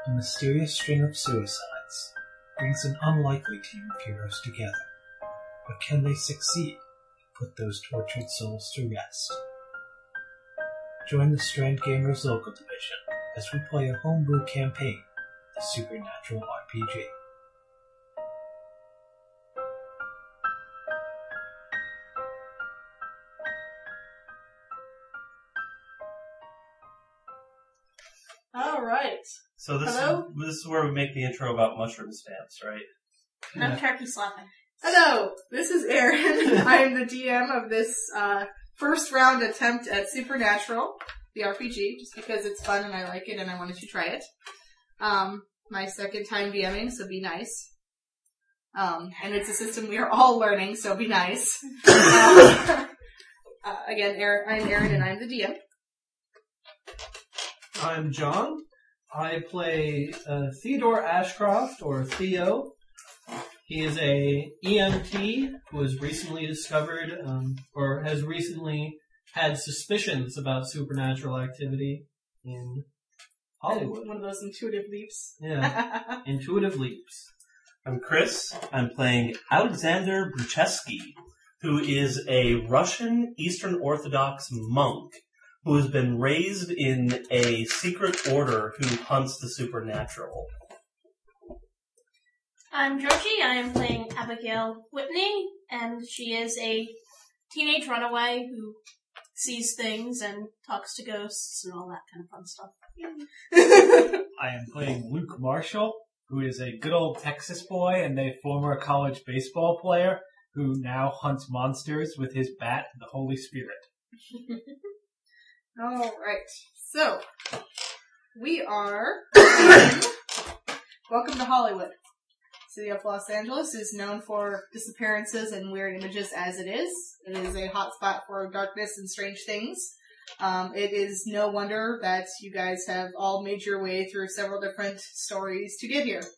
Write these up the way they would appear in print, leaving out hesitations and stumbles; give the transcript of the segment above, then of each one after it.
A mysterious string of suicides brings an unlikely team of heroes together. But can they succeed and put those tortured souls to rest? Join the Strand Gamers local division as we play a homebrew campaign of the Supernatural RPG. Alright. So this is where we make the intro about mushroom stamps, right? I'm turkey slapping. Hello, this is Erin. I am the DM of this first round attempt at Supernatural, the RPG, just because it's fun and I like it and I wanted to try it. My second time DMing, so be nice. And it's a system we are all learning, so be nice. Again, I'm Erin and I'm the DM. I'm John. I play Theodore Ashcroft, or Theo. He is a EMT who was recently discovered, or has recently had suspicions about supernatural activity in Hollywood. One of those intuitive leaps. Yeah, intuitive leaps. I'm Chris. I'm playing Alexander Brucheski, who is a Russian Eastern Orthodox monk who has been raised in a secret order who hunts the supernatural. I'm Georgie. I am playing Abigail Whitney, and she is a teenage runaway who sees things and talks to ghosts and all that kind of fun stuff. I am playing Luke Marshall, who is a good old Texas boy and a former college baseball player who now hunts monsters with his bat, the Holy Spirit. Alright, so, we are Welcome to Hollywood. City of Los Angeles is known for disappearances and weird images as it is. It is a hotspot for darkness and strange things. It is no wonder that you guys have all made your way through several different stories to get here.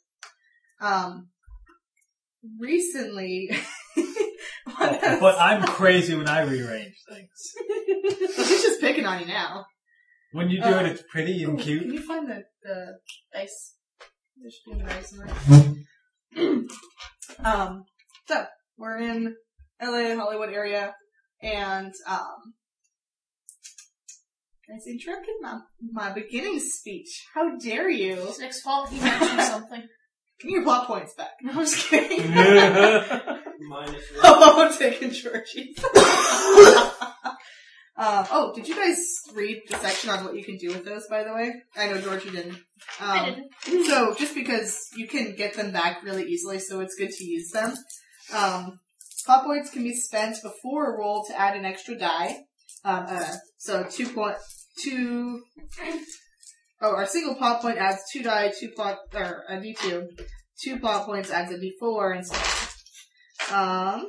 Recently... But I'm crazy when I rearrange things. He's just picking on you now. When you do it, it's pretty and cute. Can you find the dice? There should be dice in there. So, we're in LA, Hollywood area, and, I interrupted my beginning speech. How dare you? It's Nick's fault. He mentioned something. Give me your plot points back. No, I'm just kidding. Minus I'm taking Georgie's. Did you guys read the section on what you can do with those, by the way? I know Georgie didn't. I didn't. So, just because you can get them back really easily, so it's good to use them. Plot points can be spent before a roll to add an extra die. So our single plot point adds 2 die, a D2. 2 plot points adds a D4, and so on.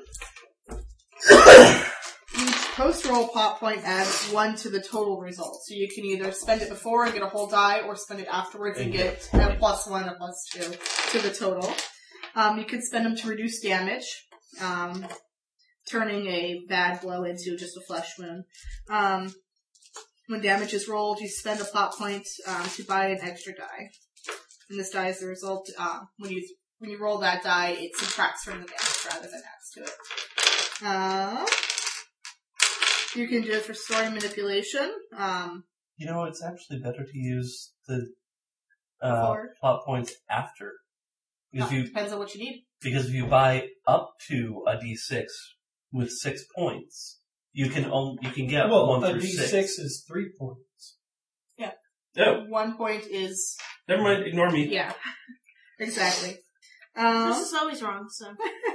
Each post-roll plot point adds 1 to the total result. So you can either spend it before and get a whole die, or spend it afterwards and get a +1, a +2 to the total. You could spend them to reduce damage, turning a bad blow into just a flesh wound. When damage is rolled, you spend a plot point to buy an extra die. And this die is the result, when you roll that die, it subtracts from the damage rather than adds to it. You can do it for story manipulation. You know, it's actually better to use the plot points after. Depends on what you need. Because if you buy up to a D6 with 6 points, you can get 1 through 6. a D6 is 3 points. Yeah. Oh. 1 point is... Never mind, ignore me. Yeah. Exactly. This is always wrong, so...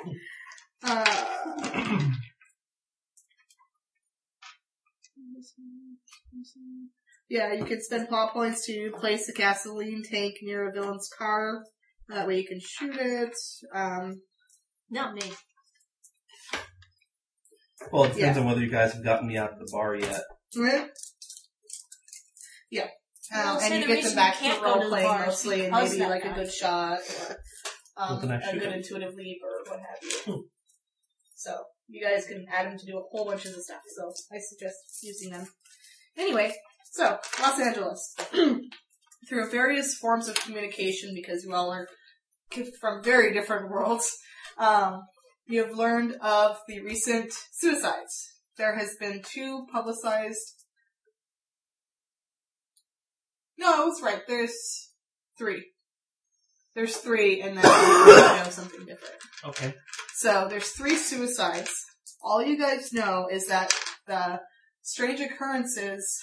Yeah, you can spend plot points to place a gasoline tank near a villain's car. That way you can shoot it. Not me. Well, it depends on whether you guys have gotten me out of the bar yet. Yeah. Well, and you get them back to role-playing mostly, and maybe like a good shot, or a good intuitive leap, or what have you. So, you guys can add them to do a whole bunch of the stuff, so I suggest using them. Anyway, so, Los Angeles. through various forms of communication, because you all are from very different worlds, you have learned of the recent suicides. There has been 2 publicized... No, I was right. There's 3. There's 3, and then you know something different. Okay. So, there's 3 suicides. All you guys know is that the strange occurrences...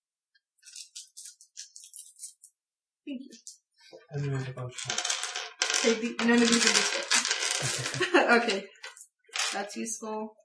Thank you. And then there's a bunch more. Okay, none of these are useful. Okay. That's useful.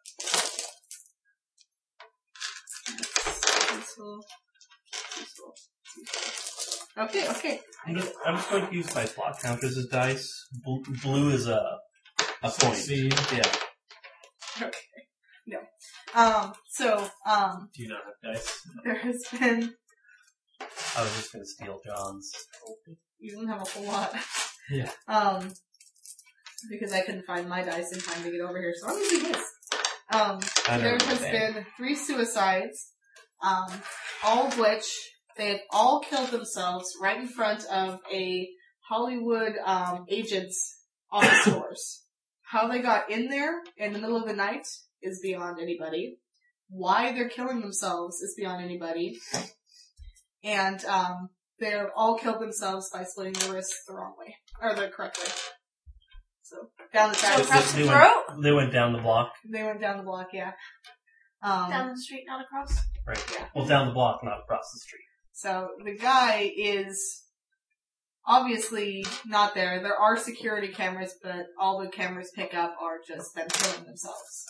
That's useful. Useful. Okay. I'm just going to use my plot counters as dice. Blue is a point. Succeed. Yeah. Okay. No. Do you not have dice? There has been... I was just going to steal John's. You don't have a whole lot. Yeah. Because I couldn't find my dice in time to get over here, so I'm using his. There has been 3 suicides, all of which they have all killed themselves right in front of a Hollywood agent's office doors. How they got in there in the middle of the night is beyond anybody. Why they're killing themselves is beyond anybody. And they're all killed themselves by slitting their wrists the wrong way, or the correct way. So down the side. across the throat? They went down the block. They went down the block, yeah. Down the street, not across? Right. Yeah. Well, down the block, not across the street. So the guy is obviously not there. There are security cameras, but all the cameras pick up are just them killing themselves.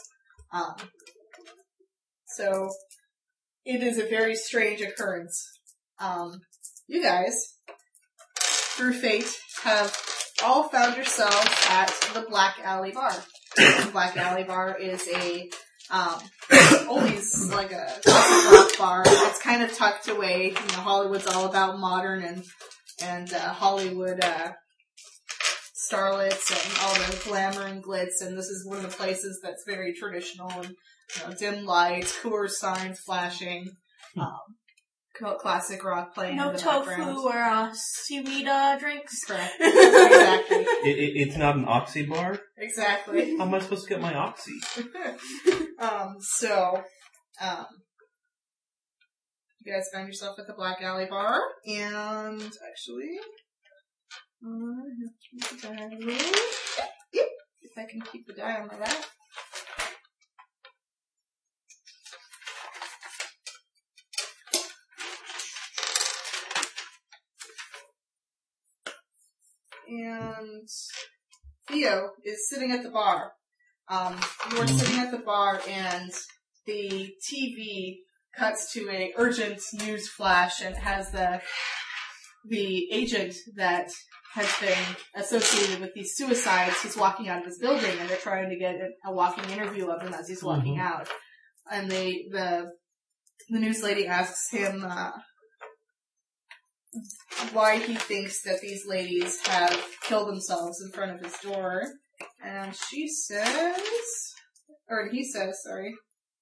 So it is a very strange occurrence. You guys, through fate, have all found yourselves at the Black Alley Bar. The Black Alley Bar is always like a classic rock bar. It's kind of tucked away. You know, Hollywood's all about modern and Hollywood starlets and all the glamour and glitz. And this is one of the places that's very traditional and dim lights, Coors signs flashing, classic rock playing No in the tofu background. or seaweed drinks? Correct. Exactly. It's not an oxy bar? Exactly. How am I supposed to get my oxy? You guys found yourself at the Black Alley Bar, and actually, if I can keep the die on my lap. And Theo is sitting at the bar. You are sitting at the bar, and the TV cuts to a urgent news flash, and it has the agent that has been associated with these suicides. He's walking out of his building, and they're trying to get a walking interview of him as he's walking out. And the news lady asks him why he thinks that these ladies have killed themselves in front of his door. And she says, or he says, sorry.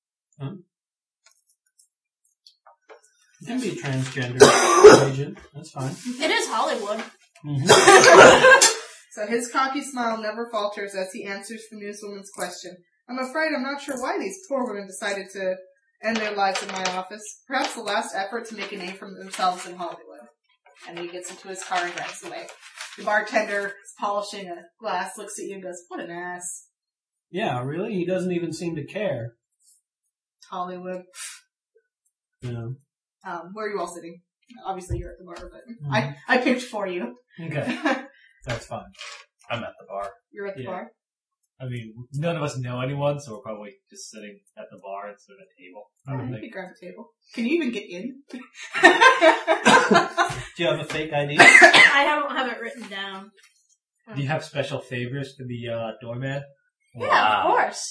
You can be a transgender agent. That's fine. It is Hollywood. So his cocky smile never falters as he answers the newswoman's question. I'm afraid I'm not sure why these poor women decided to end their lives in my office. Perhaps the last effort to make a name for themselves in Hollywood. And he gets into his car and drives away. The bartender is polishing a glass, looks at you and goes, what an ass. Yeah, really? He doesn't even seem to care. Hollywood. Yeah. Where are you all sitting? Obviously you're at the bar, but I picked for you. Okay. That's fine. I'm at the bar. You're at the bar? I mean, none of us know anyone, so we're probably just sitting at the bar instead of a table. I would You think. can grab a table. Can you even get in? Do you have a fake ID? I don't have it written down. Do you have special favors for the doorman? Yeah, of course.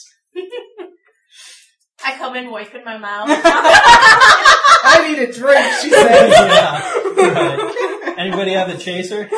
I come in wiping my mouth. I need a drink, she said. Yeah. Right. Anybody have a chaser?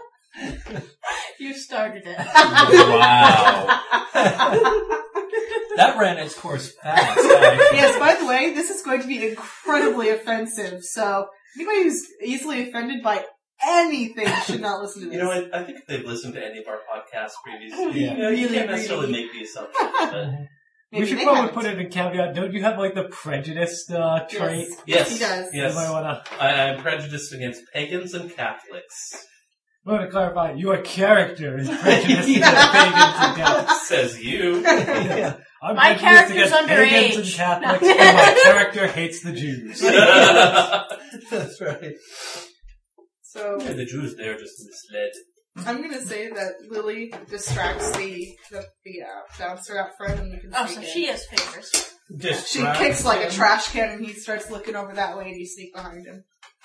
You started it. Wow. That ran its course fast. Actually. Yes, by the way, this is going to be incredibly offensive, so anybody who's easily offended by anything should not listen to this. You know, I think if they've listened to any of our podcasts previously, Yeah. you know, you Really, can't necessarily really. make the assumption. But Maybe We should they probably haven't. put it in a caveat. Don't you have like the prejudiced trait? yes, He does. yes. You might wanna. I'm prejudiced against pagans and Catholics. I want to clarify. Your character is prejudiced Yeah. against pagans and Catholics. Says you. Yeah. I'm My prejudiced character's against pagans underage. and Catholics, and my character hates the Jews. That's right. So And the Jews, they're just misled. I'm gonna say that Lily distracts the bouncer out front, and you can Oh, sneak so in. she has favors. She kicks like a trash can, and he starts looking over that way, and you sneak behind him.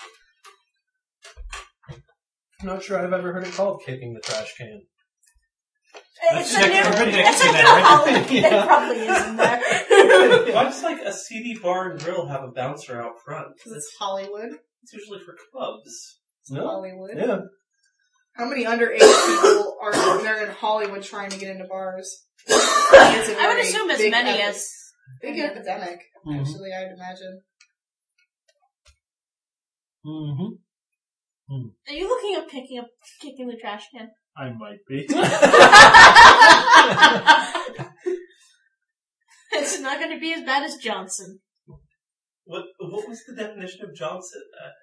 I'm not sure I've ever heard it called kicking the trash can. It's a check new, Urban it's a Dictionary. new Halloween. It probably is in there. Why does like a seedy bar and grill have a bouncer out front? Because it's Hollywood. It's usually for clubs. No? Hollywood. Yeah. How many underage people are there in Hollywood trying to get into bars? It's a I would very assume as big many as. big epidemic. Mhm. Actually, I'd imagine. Mm-hmm. Are you looking at kicking the trash can? I might be. It's not going to be as bad as Johnson. What was the definition of Johnson?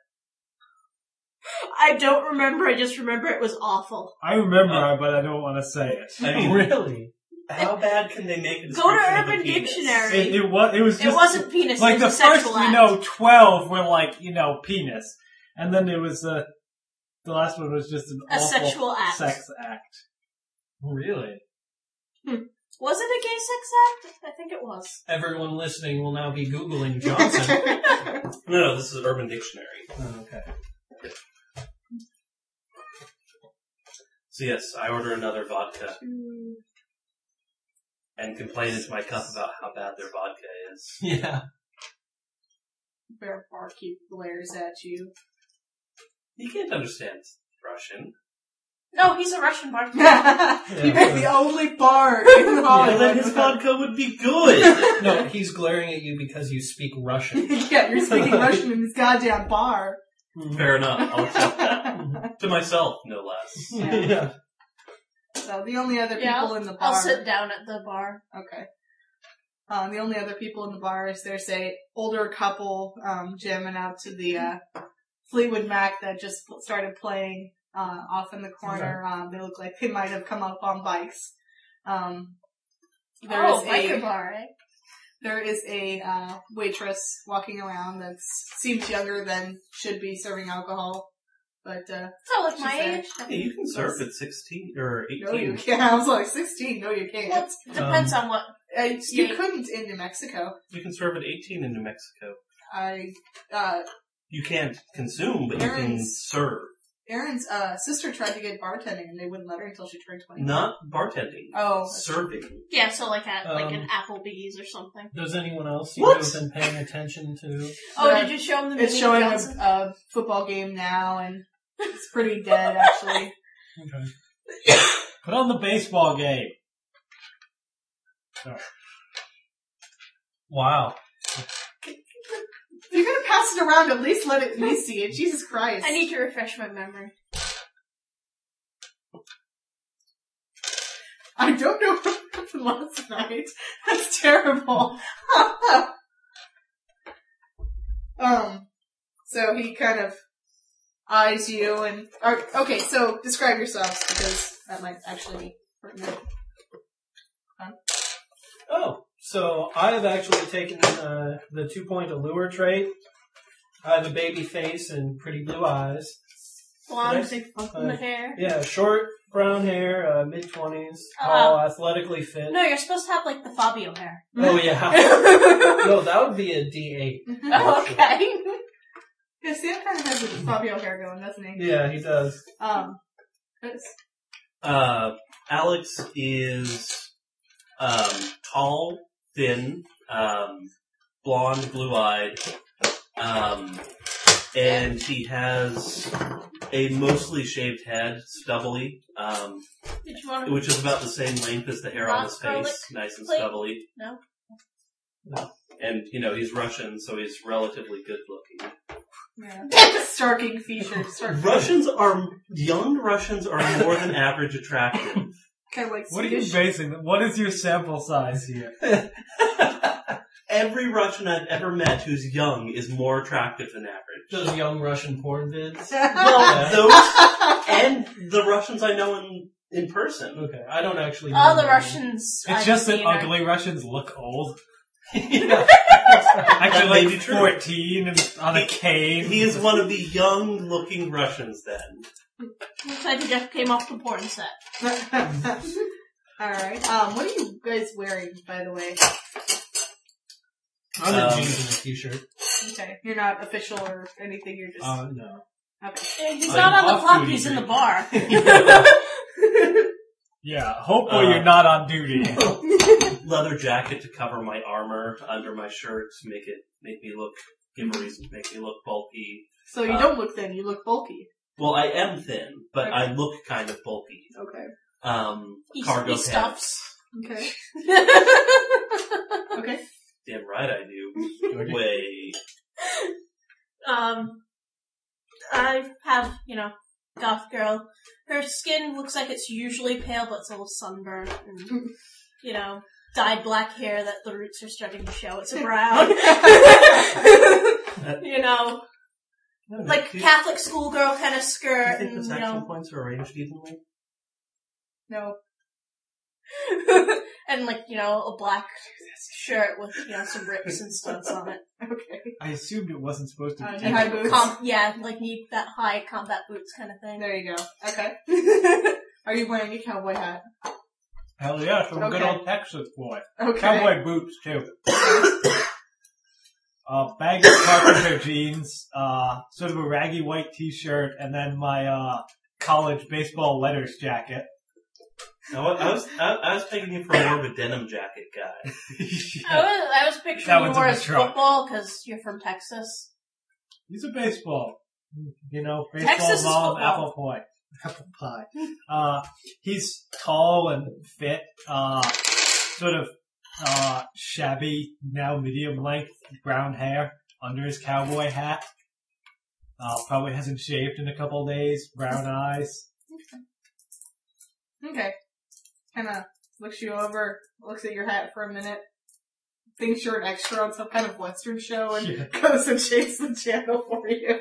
I don't remember. I just remember it was awful. I remember, but I don't want to say it. I mean, Really? how bad can they make a Go to description of a Urban penis? Dictionary. It was just It wasn't penis. like it the was a first sexual act. 12 were like penis, and then it was the last one was just an A awful sexual act. sex act. Really? Was it a gay sex act? I think it was. Everyone listening will now be Googling Johnson. No, this is Urban Dictionary. Oh, okay. So yes, I order another vodka and complain into my cup about how bad their vodka is. Yeah. Bear barkeep glares at you. You can't understand Russian. No, he's a Russian barkeep. You make the only bar in Well, Hollywood. then his vodka would be good. No, he's glaring at you because you speak Russian. Yeah, you're speaking Russian in this goddamn bar. Fair enough. I'll accept that. To myself, no less. Yeah. So the only other people in the bar. I'll sit down at the bar. Okay. The only other people in the bar is there's a older couple jamming out to the Fleetwood Mac that just started playing off in the corner. They look like they might have come up on bikes. Biker bar, eh? There is a waitress walking around that seems younger than should be serving alcohol. But So like She my said- age. Hey, you can serve at 16 or 18. no, you can't. I was like 16. No, you can't. Well, it depends on what. You couldn't in New Mexico. You can serve at 18 in New Mexico. You can't consume, but you can Aaron's- serve. Aaron's sister tried to get bartending, and they wouldn't let her until she turned 20. Not bartending. Oh, Serving. Yeah, so like at like an Um, Applebee's or something. Does anyone else seem What? to have been paying attention to? Oh, did you show him the it's movie showing Johnson? a football game now, and it's pretty dead, actually. Okay. Put on the baseball game. Wow. If you're gonna pass it around, at least let me see it. Jesus Christ. I need to refresh my memory. I don't know what happened last night. That's terrible. So he kind of eyes you and... okay, so describe yourselves, because that might actually be pertinent. Oh, so I have actually taken the 2-point allure trait. I have a baby face and pretty blue eyes. Blonde, Nice. big funk in the hair. Yeah, short brown hair, mid-20s, tall, athletically fit. No, you're supposed to have like the Fabio hair. Oh yeah. No, that would be a D8. Oh, okay. Yeah, Sam kind of has a Fabio hair going, doesn't he? Yeah, he does. Chris? Alex is tall, thin, blonde, blue-eyed, and he has a mostly shaved head, stubbly, Did you want to... which is about the same length as the hair on his Not garlic face, nice and plate? stubbly. No? And, he's Russian, so he's relatively good looking. Yeah. Starking features. Young Russians are more than average attractive. Kind of like What are you Swedish. basing? What is your sample size here? Every Russian I've ever met who's young is more attractive than average. Those young Russian porn vids. Well, those and the Russians I know in person. Okay, I don't actually know. All the them. Russians It's I've just that seen are- ugly Russians look old. Yeah. Actually, may be like true. 14 and on a cane. He is one of the young-looking Russians, then. Looks like he just came off the porn set. Alright. What are you guys wearing, by the way? I'm in jeans and a t-shirt. Okay. You're not official or anything, you're just... No. Okay. He's I'm not on the off clock, duty he's in the dude. bar. Yeah, hopefully you're not on duty. Leather jacket to cover my armor under my shirt to give a reason to make me look bulky. So you don't look thin, you look bulky. Well, I am thin, but Okay. I look kind of bulky. Okay. Cargo He pants. stuffs. Okay. Okay. Damn right I do. Way. I have, goth girl. Her skin looks like it's usually pale, but it's a little sunburned. And, dyed black hair that the roots are starting to show. It's a brown. Like Catholic schoolgirl kind of Do skirt. you think the And, section points are arranged evenly? No. and a black shirt with, some rips and studs on it. Okay. I assumed it wasn't supposed to be. High boots. Need that high combat boots kind of thing. There you go. Okay. Are you wearing a cowboy hat? Hell yeah, some good Okay. old Texas boy. Okay. Cowboy boots, too. Baggy carpenter jeans, sort of a raggy white t-shirt, and then my, college baseball letters jacket. No, I was thinking you for more of a denim jacket guy. I was That picturing you one's more in the as truck. football because you're from Texas. He's a baseball. Baseball, Texas is mom, football. apple pie. Apple pie. He's tall and fit, sort of, shabby, now medium length, brown hair under his cowboy hat. Probably hasn't shaved in a couple days, brown eyes. Okay. Kinda looks you over, looks at your hat for a minute, thinks you're an extra on some kind of Western show, and Yeah. goes and changes the channel for you.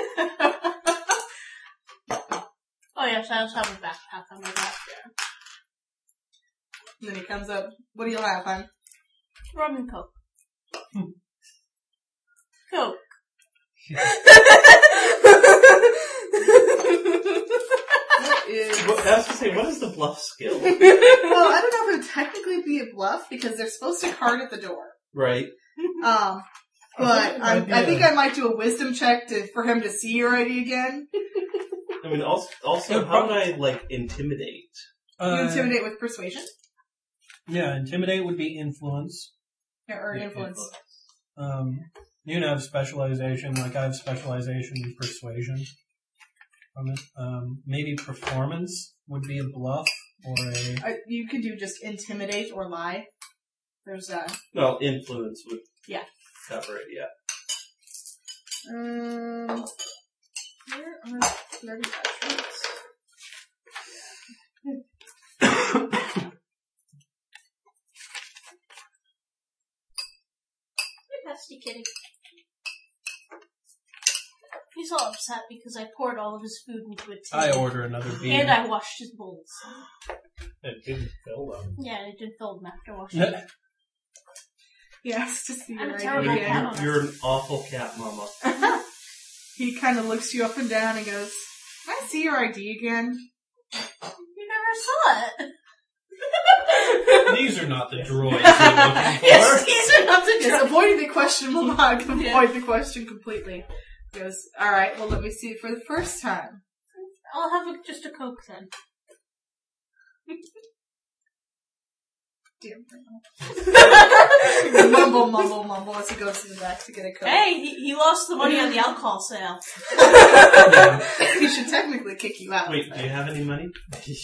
Oh yes, I also have a backpack on my back. And then he comes up, what do you have, hon? Rum and Coke. Coke. What is... I was gonna say, what is the bluff skill? Well, I don't know if it would technically be a bluff, because they're supposed to card at the door. Right. But I think I might do a wisdom check for him to see your ID again. I mean, also how would I, intimidate? You intimidate with persuasion? Yeah, intimidate would be influence. Yeah, or influence. You can have specialization, like I have specialization in persuasion. Maybe performance would be a bluff, or a... You could do just intimidate or lie. There's Well, influence would Yeah. cover it, yeah. where are bloody attributes? Pesty kitty. He's all upset because I poured all of his food into a tin. I order another bean. And I washed his bowls. It didn't fill them. Yeah, it did fill them after washing them. Yes, to see I'm your a ID terrible again. cat. You're an awful cat, mama. He kind of looks you up and down and goes, "Can I see your ID again?" You never saw it. These are not the droids you're looking for. Yes, these are not the Yes, drugs. avoiding the question will not avoid the question completely. He goes, "Alright, well let me see it for the first time." I'll have just a Coke then. Damn. Mumble mumble as he goes to the back to get a coat. Hey, he lost the money on the alcohol sale. He should technically kick you out. Wait, do you have any money?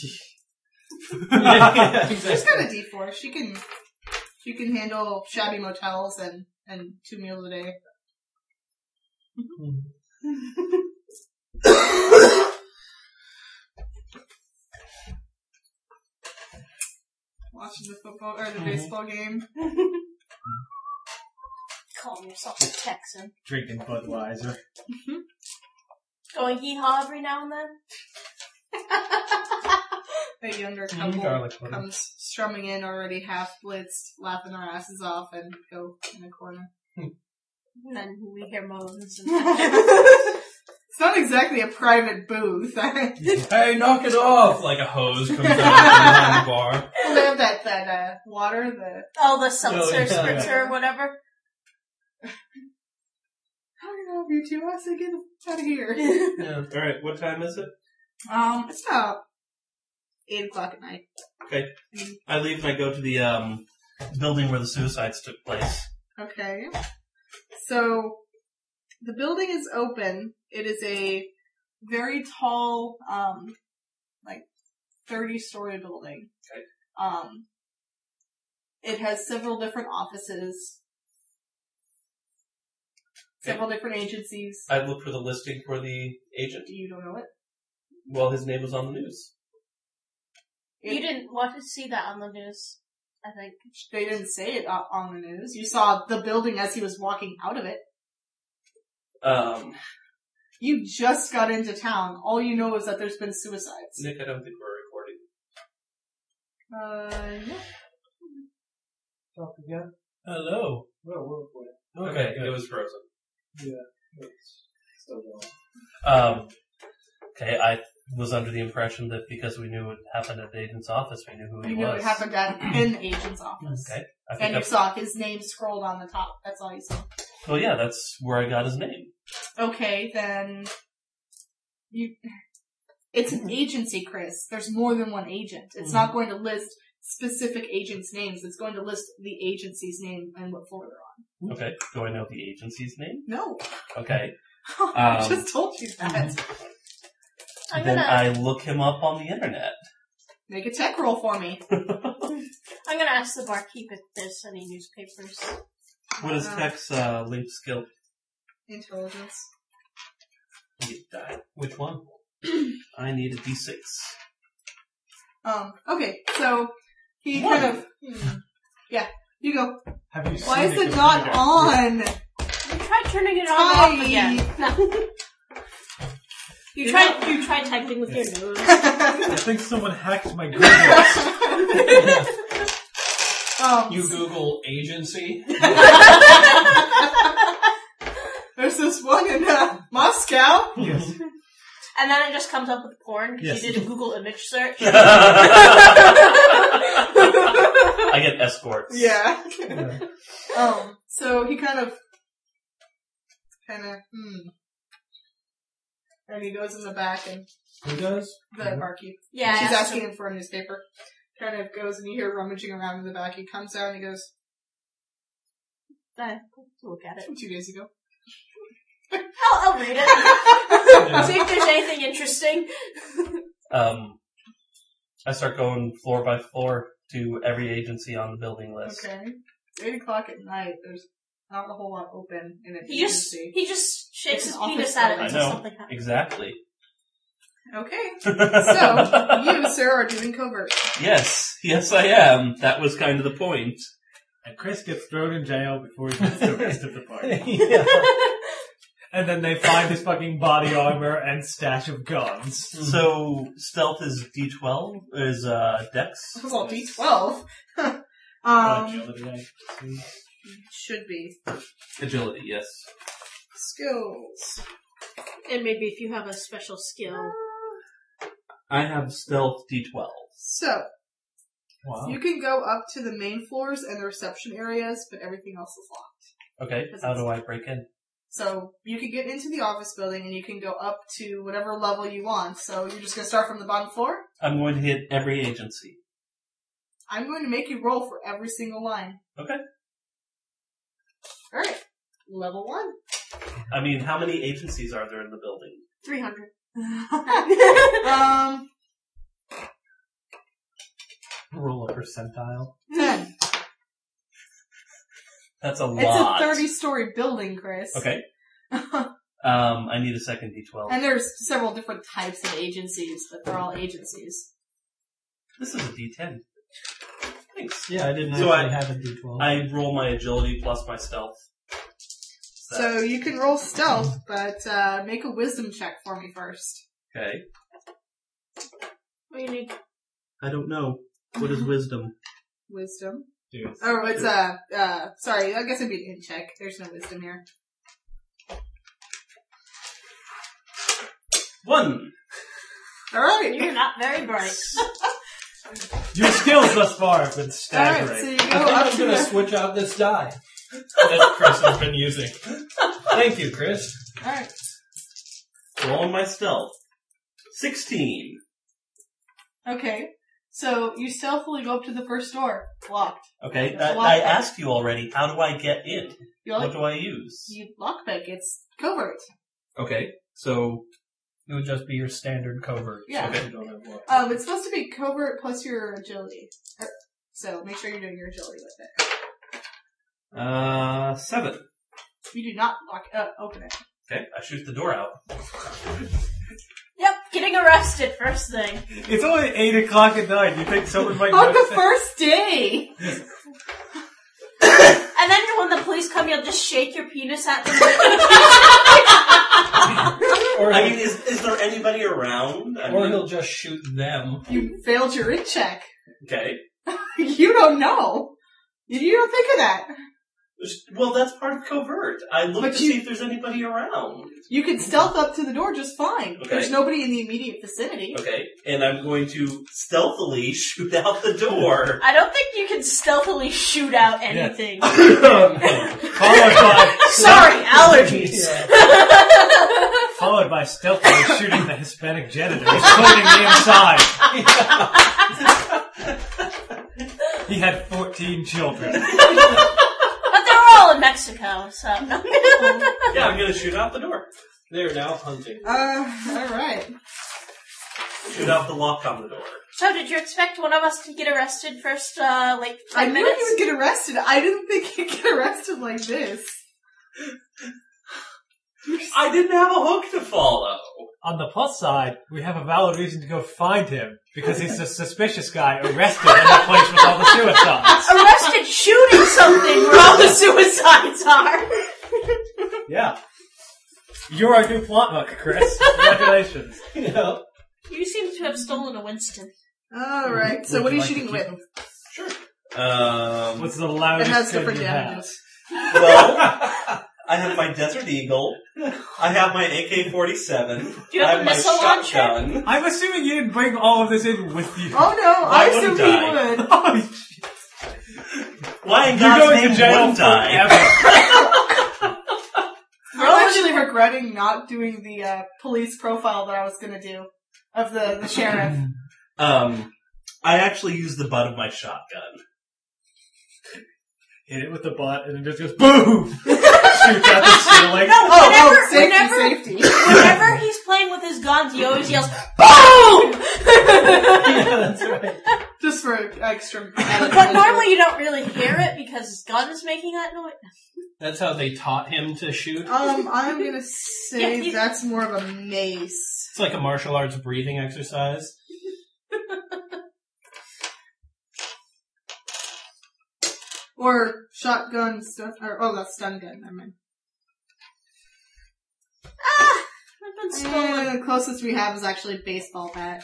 Yeah, She's exactly. got a D4. She can handle shabby motels and 2 meals a day. Watching the football or the baseball game. Calling yourself a Texan. Drinking Budweiser. Going hee-haw every now and then. A younger couple Garlic butter. comes strumming in already half blitzed, laughing our asses off, and go in the corner. And then we hear moans. And It's not exactly a private booth. Hey, knock it off! Like a hose comes out from behind the bar. They have that water, the... oh, the seltzer yeah. spritzer or whatever. How can I help you two? I say get out of here. Yeah. Alright, what time is it? It's about 8 o'clock at night. Okay. I leave and I go to the building where the suicides took place. Okay. So, the building is open. It is a very tall, 30-story building. Okay. It has several different offices. Several different agencies. I look for the listing for the agent. You don't know it? Well, his name was on the news. You didn't want to see that on the news, I think. They didn't say it on the news. You saw the building as he was walking out of it. You just got into town. All you know is that there's been suicides. Nick, I don't think we're recording. Yeah. Talk again. Hello. Whoa. Okay, good. it was frozen. Yeah. It's still going. Okay, I was under the impression that because we knew it happened at the agent's office, we knew who he You knew was. it happened in the agent's office. Okay. I And think you saw his name scrolled on the top. That's all you saw. well, yeah, that's where I got his name. Okay, then it's an agency, Chris. There's more than one agent. It's not going to list specific agents' names. It's going to list the agency's name and what floor they're on. Okay. Do I know the agency's name? No. Okay. I just told you that. Then I look him up on the internet. Make a tech roll for me. I'm gonna ask the barkeep if there's any newspapers. What is Tech's linked skill? Intelligence. You die. Which one? I need a D6. Okay, so he kind of, yeah, you go. Have you Why seen is the it not computer? on? You tried turning it on and off again. No. You tried typing with your nose. I think someone hacked my Google. You Google agency? There's this one in Moscow. Yes. And then it just comes up with porn because Yes. you did a Google image search. I get escorts. Yeah. So he kind of, and he goes in the back and Who does? the barkeep. Yeah, She's I asked asking him. him for a newspaper. Kind of goes and you hear rummaging around in the back. He comes out and he goes, Look at it. 2 days ago. I'll read it. See if there's anything interesting. I start going floor by floor to every agency on the building list. Okay. It's 8 o'clock at night. There's not a whole lot open in an He agency. just shakes It's his an office penis at it building. until I know. something happens. Exactly. Okay. So, you, sir, are doing covert. Yes, I am. That was kind of the point. And Chris gets thrown in jail before he gets the rest of the party. Yeah. And then they find his fucking body armor and stash of guns. So stealth is D12, is Dex. Well, D12. Agility, I see. Should be. Agility, yes. Skills. And maybe if you have a special skill. I have stealth D12. So, Wow. you can go up to the main floors and the reception areas, but everything else is locked. Okay, how do I break in? So, you can get into the office building and you can go up to whatever level you want. So, you're just going to start from the bottom floor? I'm going to hit every agency. I'm going to make you roll for every single line. Okay. Level 1. I mean, how many agencies are there in the building? 300. Roll a percentile. 10. That's a It's lot. a 30-story building, Chris. Okay. I need a second D12. And there's several different types of agencies, but they're all agencies. This is a D10. Thanks. Yeah, I didn't So actually have a D12. I roll my agility plus my stealth. So you can roll stealth, but make a wisdom check for me first. Okay. What do you need? I don't know. What is wisdom? Wisdom. Dude. Oh, it's sorry, I guess it'd be an in check. There's no wisdom here. 1. Alright. You're not very bright. Your skills thus far have been Alright, staggering. so you I go think up I'm to going to the... switch out this die that Chris has been using. Thank you, Chris. Alright. Rolling my stealth. 16. Okay. So you stealthily go up to the first door. Locked. Okay, It's a I lockpick. asked you already. How do I get in? You What like do I use? you lockpick. It's covert. Okay, so It would just be your standard covert. Yeah. So you don't have what. It's supposed to be covert plus your agility. So make sure you're doing your agility with it. 7. You do not open it. Okay, I shoot the door out. Yep, getting arrested first thing. It's only 8 o'clock at night. You think someone might On notice the it? first day! And then when the police come, you'll just shake your penis at them. Or, I mean, is there anybody around? I or mean, he'll just shoot them. You failed your in check. okay. You don't know. You don't think of that. Well, that's part of covert. I look But to see if there's anybody around. You can stealth up to the door just fine. Okay. There's nobody in the immediate vicinity. Okay, and I'm going to stealthily shoot out the door. I don't think you can stealthily shoot out anything. Followed by Sorry, allergies. followed by stealthily shooting the Hispanic janitors, cleaning the inside. He had 14 children. But they're all in Mexico, so. Yeah, I'm going to shoot out the door. They're now hunting. Alright. Shoot out the lock on the door. So, did you expect one of us to get arrested first, like, 5 I knew minutes? you would get arrested. I didn't think you'd get arrested like this. I didn't have a hook to follow. On the plus side, we have a valid reason to go find him, because he's a suspicious guy arrested in that place with all the suicides. Arrested shooting something where all the suicides are. Yeah. You're our new plot hook, Chris. Congratulations. You know? You seem to have stolen a Winston. Alright, so what are you shooting with? What's the It loudest has gun different you have? damages. Well, I have my Desert Eagle. I have my AK-47. Do you have I a have my missile launcher? shotgun. I'm assuming you didn't bring all of this in with you. Oh no, Why I assumed wouldn't he I? would. Oh, shit. Why in You're God's going to name jail wouldn't I? forever. I'm actually regretting not doing the police profile that I was gonna do of the sheriff. I actually used the butt of my shotgun. Hit it with the butt, and it just goes BOOM! Shoots out the ceiling. No, Safety. whenever he's playing with his guns, he always yells, BOOM! Yeah, that's right. Just for extra. But normally you don't really hear it because his gun is making that noise. That's how they taught him to shoot. I'm gonna say Yeah, that's more of a mace. It's like a martial arts breathing exercise. Or shotgun stun, that's stun gun, never mind. I've been stolen. The closest we have is actually baseball bat.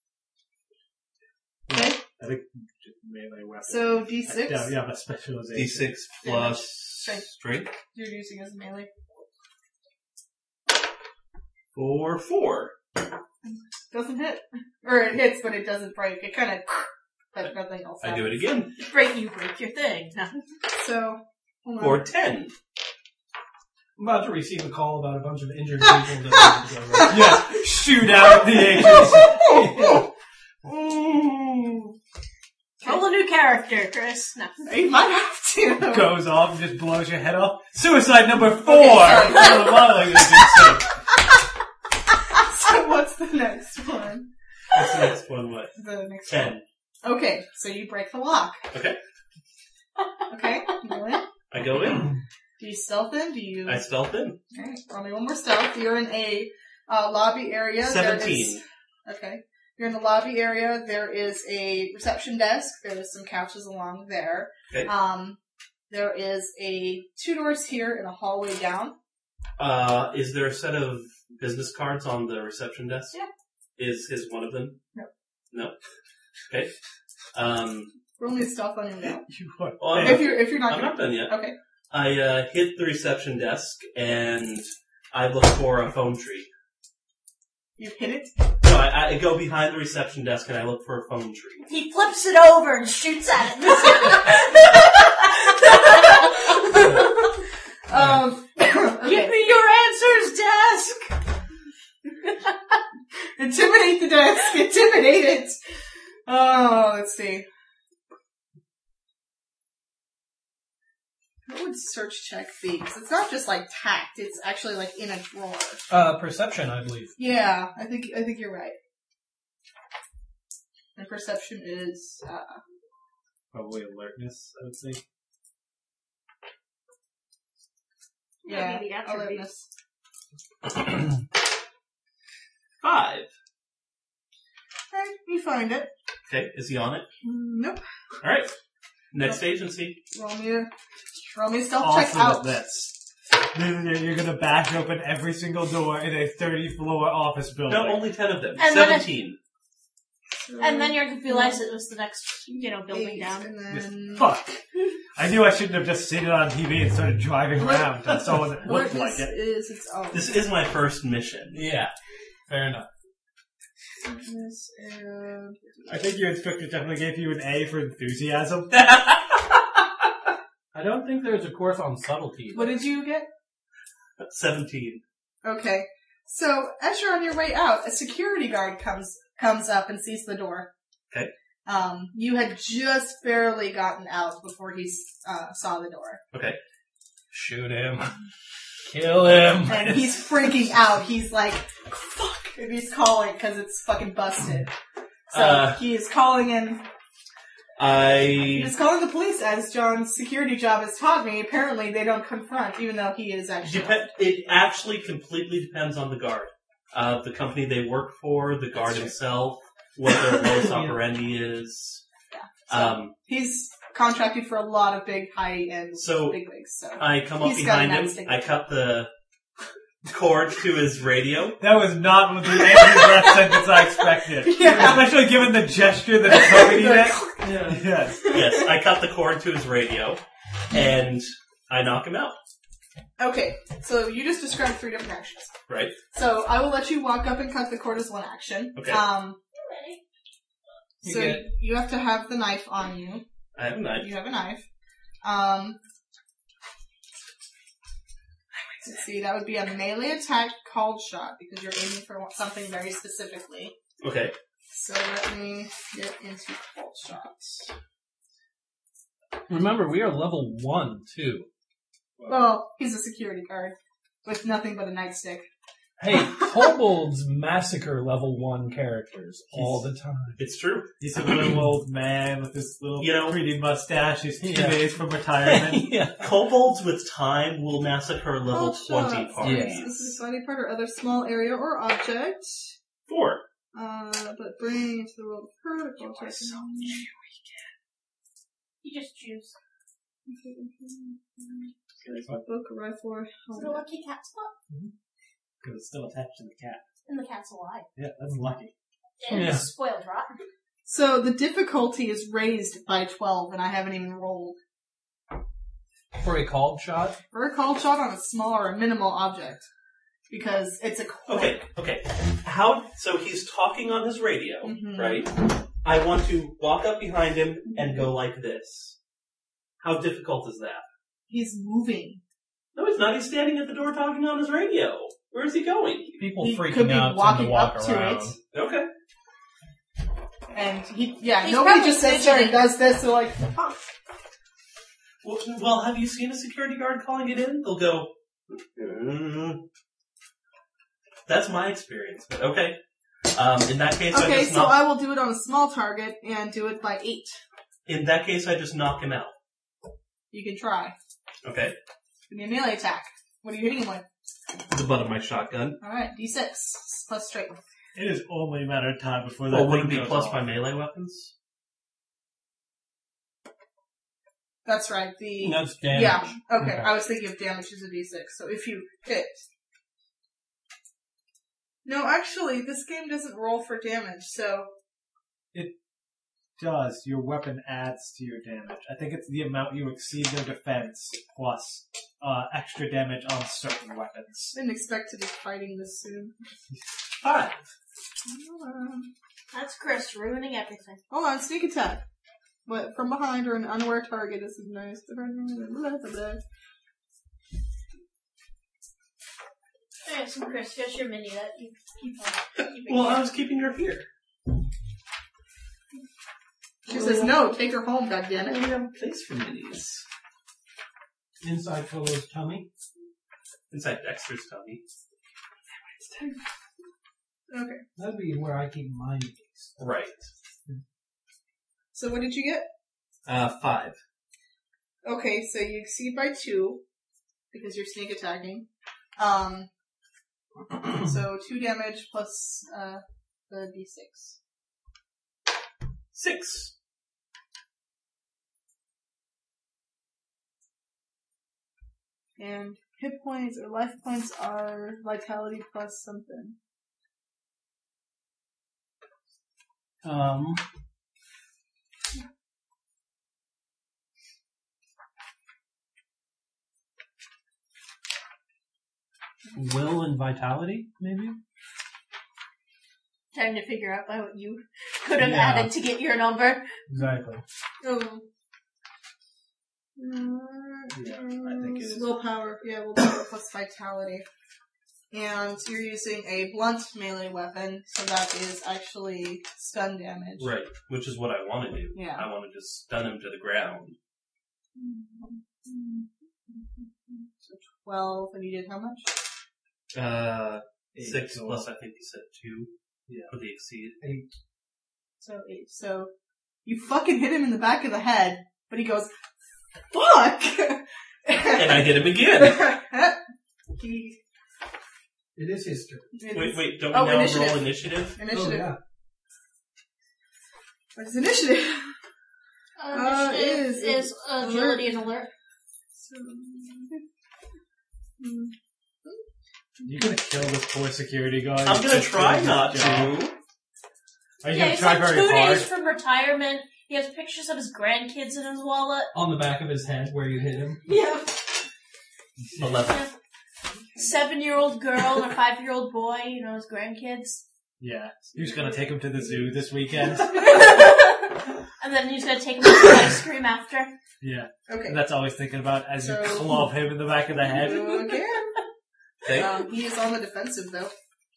Okay, I think melee weapon. so D6. Yeah, you have a specialization. D6 plus Strength. strength. You're using as melee. For 4. Doesn't hit. Or it hits, but it doesn't break. It kind of, but nothing else I happens. do it again. You break your thing. So, hold on. For 10. I'm about to receive a call about a bunch of injured people that need to go right. Yes, shoot out the agents. Roll a new character, Chris. No. You might have to. Goes off and just blows your head off. Suicide number 4! sorry. So what's the next one? What's the next one? What? The next 10. one. Okay, so you break the lock. Okay. Okay, you go in. I go in. Do you stealth in? Do you... I stealth in. Alright, roll me one more stealth. You're in a lobby area. 17. Okay. You're in the lobby area. There is a reception desk. There's some couches along there. Okay. There is 2 doors here and a hallway down. Is there a set of business cards on the reception desk? Yeah. Is one of them? No. No? Okay. Roll me a stealth on your now. You are Oh, I'm If you're not I'm gonna... not done yet. Okay. I hit the reception desk and I look for a phone tree. You hit it. No, I go behind the reception desk and I look for a phone tree. He flips it over and shoots at it. Okay. Give me your answers, desk! Intimidate the desk. Intimidate it. Oh, let's see. What would search check be? Because it's not just like tacked. It's actually like in a drawer. Perception, I believe. Yeah, I think you're right. And perception is probably alertness, I would say. yeah, maybe attributes. alertness. 5. Alright, you find it. Okay, is he on it? Nope. Alright. Next agency. Roll me a stealth check Awesome out. at this. You're gonna bash open every single door in a 30-floor office building. No, only 10 of them. And then 17. And then you're going to realize it was the next, building 8, down. and then Fuck. I knew I shouldn't have just seen it on TV and started driving around until someone that looked alertness like it. is its own. This is my first mission. Yeah. Fair enough. Alertness and... I think your instructor definitely gave you an A for enthusiasm. I don't think there's a course on subtlety. What did you get? 17. Okay. So, as you're on your way out, a security guard comes up and sees the door. Okay. You had just barely gotten out before he saw the door. Okay. Shoot him. Kill him. And he's freaking out. He's like, fuck! And he's calling because it's fucking busted. So, he is calling in... He is calling the police, as John's security job has taught me. Apparently, they don't confront, even though he is actually... It actually completely depends on the guard. The company they work for, the guard himself, what their modus operandi is. Yeah. So he's contracted for a lot of big, high-end bigwigs. So I come up behind him, I cut the cord to his radio. That was not the breath sentence I expected. Yeah. Especially given the gesture that accompanied it. Yeah. Yes. Yes, I cut the cord to his radio, and I knock him out. Okay, so you just described 3 different actions. Right. So I will let you walk up and cut the cord as one action. Okay. So you have to have the knife on you. I have a knife. You have a knife. Let's see, that would be a melee attack called shot, because you're aiming for something very specifically. Okay. So let me get into called shots. Remember, we are level 1, too. Well, he's a security guard with nothing but a nightstick. Hey, kobolds massacre level 1 characters all the time. It's true. He's a little old man with this little pretty mustache. He's 2 Yeah. days from retirement. Yeah. Kobolds with time will massacre level Called 20 shots. parties. Yeah. Specific body part or other small area or object. 4. But bring into the world of protocol. You just choose. Book, a rifle, or Is it a helmet. lucky cat spot? Because it's still attached to the cat. And the cat's alive. Yeah, that's lucky. And Yeah. it's spoiled rotten. So the difficulty is raised by 12, and I haven't even rolled. For a called shot? For a called shot on a small or a minimal object. Because it's a cord. Okay. So he's talking on his radio, Mhm. right? I want to walk up behind him and go like this. How difficult is that? He's moving. No, he's not. He's standing at the door talking on his radio. Where is he going? People He could freaking be out tend walking to walk up to around. it. Okay. And nobody probably just sits there and fidgeting. does this. They're like, huh. Well, have you seen a security guard calling it in? They'll go, That's my experience, but okay. In that case, Okay, so I will do it on a small target and do it by 8. In that case, I just knock him out. You can try. Okay. Give me a melee attack. What are you hitting him with? The butt of my shotgun. Alright, d6 plus strength. It is only a matter of time before that Oh, would thing it be goes plus off. my melee weapons? That's right, the... That's damage. Yeah, okay. Okay. I was thinking of damage as a d6. So if you hit... No, actually, this game doesn't roll for damage, so... Does. Your weapon adds to your damage. I think it's the amount you exceed their defense plus extra damage on certain weapons. Didn't expect to be fighting this soon. 5. That's Chris ruining everything. Hold on, sneak attack. What, from behind or an unaware target is nice. Alright, so Chris, here's your mini that you keep on. Well, I was keeping her here. She says, no, take her home, goddammit. I don't have a place for minis. Inside Frollo's tummy. Inside Dexter's tummy. Okay. That'd be where I keep mine. Right. So what did you get? 5. Okay, so you exceed by 2, because you're sneak attacking. So 2 damage plus, the d6. 6. And hit points or life points are vitality plus something. Will and vitality, maybe? Trying to figure out by what you could have Yeah. added to get your number. Exactly. Oh. Yeah, I think it is. Willpower. Yeah, willpower plus vitality. And you're using a blunt melee weapon, so that is actually stun damage. Right. Which is what I want to do. Yeah. I want to just stun him to the ground. So 12, and you did how much? 6 plus, I think you said 2. Yeah. For the exceed. 8. So 8. So you fucking hit him in the back of the head, but he goes, fuck! And I hit him again. It is his turn. Wait, don't we now initiative. roll initiative? Initiative. Oh, yeah. What is initiative? Initiative is is agility and alert. You're gonna kill this poor security guard. I'm gonna Just try doing not his job. to. Are you Yeah, gonna he's try like very 2 hard? days from retirement. He has pictures of his grandkids in his wallet. On the back of his head where you hit him. Yeah. 11. 7-year-old girl and a 5-year-old boy, his grandkids. Yeah. You're just gonna take him to the zoo this weekend? And then he's gonna take him to ice cream after. Yeah. Okay. And that's all he's thinking about as you So- club him in the back of the head. Again. Okay. He is on the defensive, though.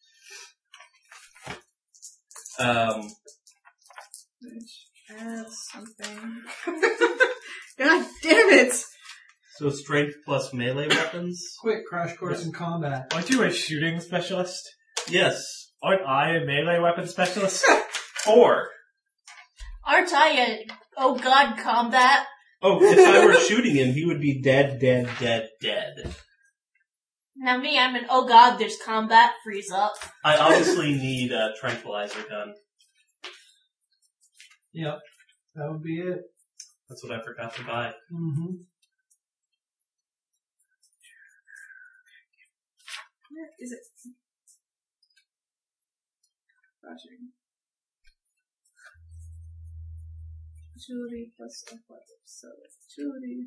That's something. God damn it! So strength plus melee weapons? Quick crash course in combat. Aren't you a shooting specialist? Yes. Aren't I a melee weapon specialist? 4. Aren't I a, oh god, combat? Oh, if I were shooting him, he would be dead. Now me, I'm an, oh god, there's combat, freeze up. I obviously need a tranquilizer gun. Yep. That would be it. That's what I forgot to buy. Mm-hmm. Where is it? Flashing. Agility plus athletics. So it's agility.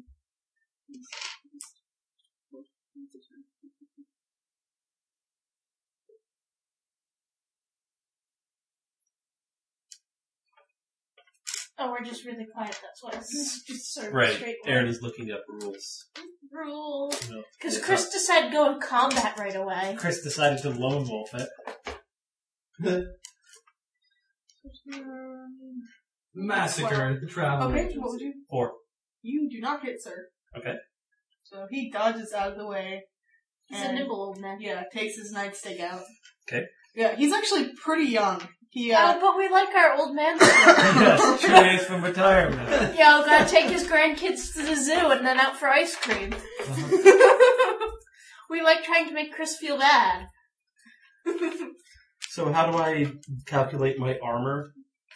Oh, we're just really quiet, that's why it's just sort of Right. straight Aaron is looking up rules. rule. No. Because Chris decided to go in combat right away. Chris decided to lone wolf it. Massacre at the travel Okay, agency. what would you? 4. You do not hit, sir. Okay. So he dodges out of the way. He's a and, nimble old man. Yeah, takes his nightstick out. Okay. Yeah, he's actually pretty young. He, Oh, but we like our old man. Yes, 2 days from retirement. Yeah, we're gonna take his grandkids to the zoo and then out for ice cream. We like trying to make Chris feel bad. So how do I calculate my armor?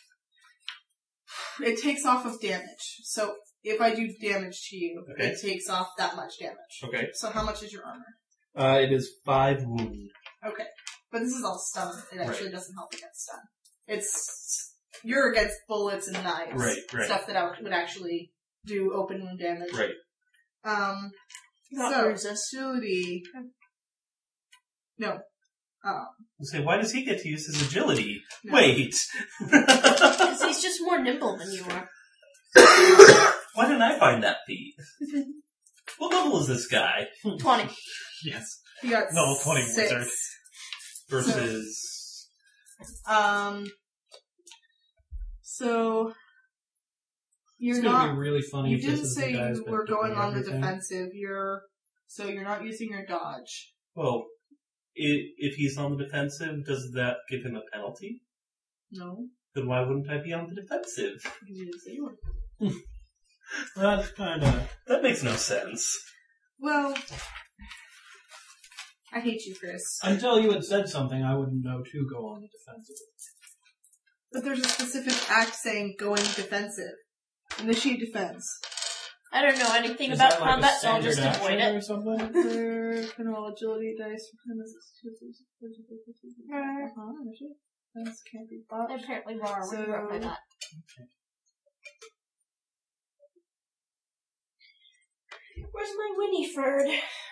it takes off of damage. So if I do damage to you, Okay. it takes off that much damage. Okay. So how much is your armor? It is 5 wound. Okay. But this is all stun. It actually Right. doesn't help against stun. You're against bullets and knives. Right. Stuff that would actually do open wound damage. Right. Not So, resist. agility. No. You say, why does he get to use his agility? No. Wait. Because he's just more nimble than you are. Why didn't I find that feat? What level is this guy? 20. Yes. You got Level 20 6. wizard. Versus... So you're It's gonna not. be really funny You if this didn't is the say guys you that were do going on the everything. defensive. You're not using your dodge. Well, if he's on the defensive, does that give him a penalty? No, Then why wouldn't I be on the defensive? because you didn't say you were. That's kind of... That makes no sense. Well, I hate you, Chris. Until you had said something, I wouldn't know to go on the defensive. But there's a specific act saying going defensive. Initiate defense. I don't know anything Is about that like a combat, so I'll just standard avoid action it. or something? Can roll agility dice. This can't be botched. Apparently, Laura So- would wrote by that. Where's my Winifred?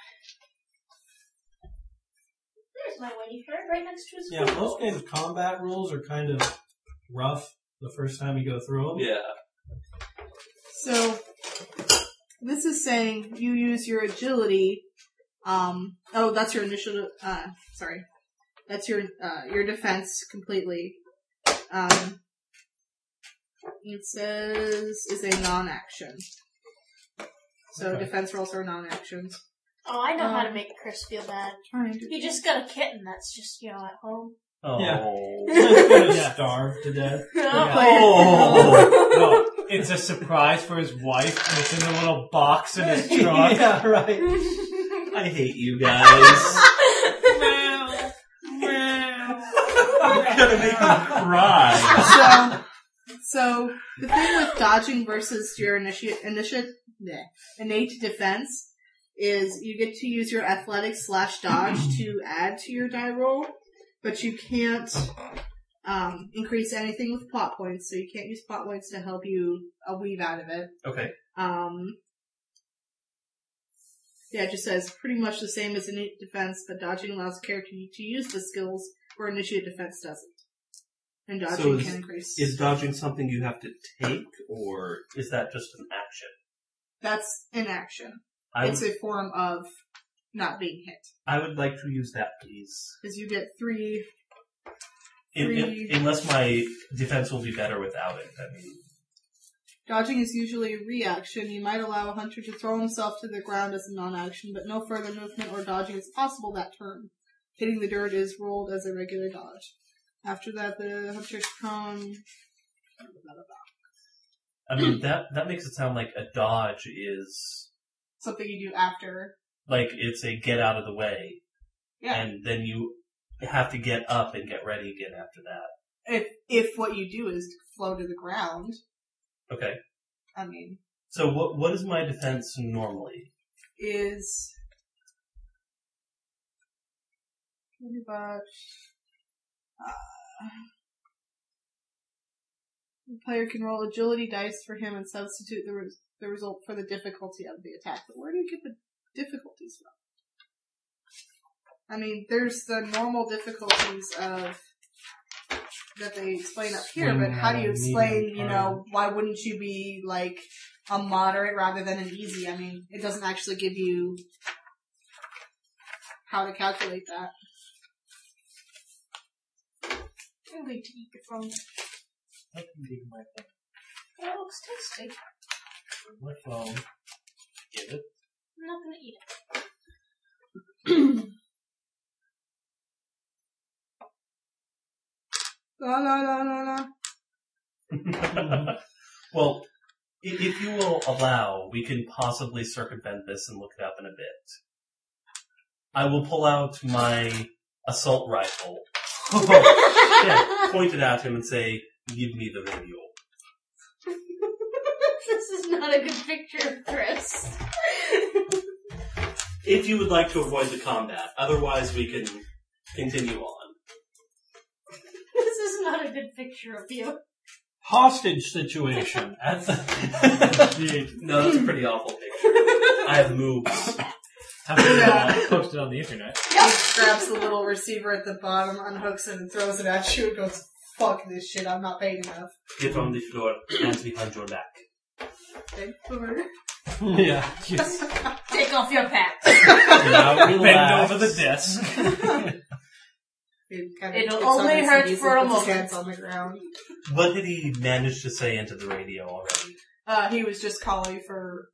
There's my Winifred, right next to his Yeah, football. most games' combat rules are kind of rough the first time you go through them. Yeah. So, this is saying you use your agility. That's your initial. Sorry, that's your defense completely. It says is a non-action. So Okay. defense rolls are non-actions. Oh, I know how to make Chris feel bad. Trying to. He just got a kitten that's just, at home. Oh. Yeah. He's gonna starve to death. Oh. No, it's a surprise for his wife, and it's in a little box in his truck. Yeah, right. I hate you guys. You're gonna make me cry. So the thing with dodging versus your innate defense is you get to use your athletics/dodge to add to your die roll, but you can't increase anything with plot points, so you can't use plot points to help you weave out of it. Okay. Yeah, it just says pretty much the same as innate defense, but dodging allows the character to use the skills where initiate defense doesn't. And dodging can increase. Is dodging something you have to take, or is that just an action? That's inaction. I It's a form of not being hit. would like to use that, please. Because you get 3. Unless my defense will be better without it. I mean, Dodging is usually a reaction. You might allow a hunter to throw himself to the ground as a non-action, but no further movement or dodging is possible that turn. Hitting the dirt is rolled as a regular dodge. After that, the hunter's prone. I mean that makes it sound like a dodge is Something you do after. like it's a get out of the way, Yeah. and then you have to get up and get ready again after that. If what you do is flow to the ground, Okay. I mean, So what is my defense normally? is pretty much the player can roll agility dice for him and substitute the result for the difficulty of the attack. But where do you get the difficulties from? I mean, there's the normal difficulties of that they explain up here, but how do you explain, why wouldn't you be like a moderate rather than an easy? I mean, it doesn't actually give you how to calculate that. I'm going to eat your phone. I can give my thing. That looks tasty. My phone. Get it? I'm not gonna eat it. La la la la la. Well, if you will allow, we can possibly circumvent this and look it up in a bit. I will pull out my assault rifle, point it at him and say, give me the radio. This is not a good picture of Chris. If you would like to avoid the combat, otherwise we can continue on. This is not a good picture of you. Hostage situation at the... No, that's a pretty awful picture. I have moves. Have to post it on the internet. He grabs the little receiver at the bottom, unhooks it, and throws it at you and goes, fuck this shit, I'm not paid enough. Get on the floor, hands behind your back. Okay, boomer. Yeah. Yes. Take off your pants. Now Bend relax. over the desk. It'll only hurt for a moment. His hands on the ground. What did he manage to say into the radio already? He was just calling for,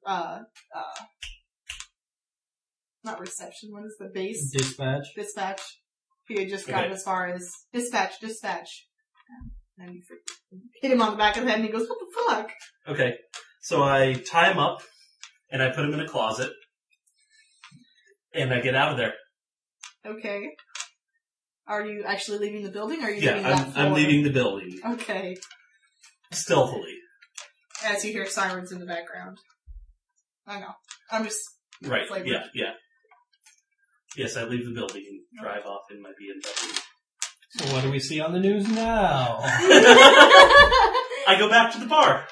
not reception, what is the base? Dispatch. He had just gotten as far as, dispatch. And you hit him on the back of the head and he goes, what the fuck? Okay, so I tie him up, and I put him in a closet, and I get out of there. Okay. Are you actually leaving the building, or are you Yeah, leaving that floor? I'm leaving the building. Okay. Stealthily. As you hear sirens in the background. I know. I'm just... Right, flavored. yeah. Yes, I leave the building and drive off in my BMW. So what do we see on the news now? I go back to the bar.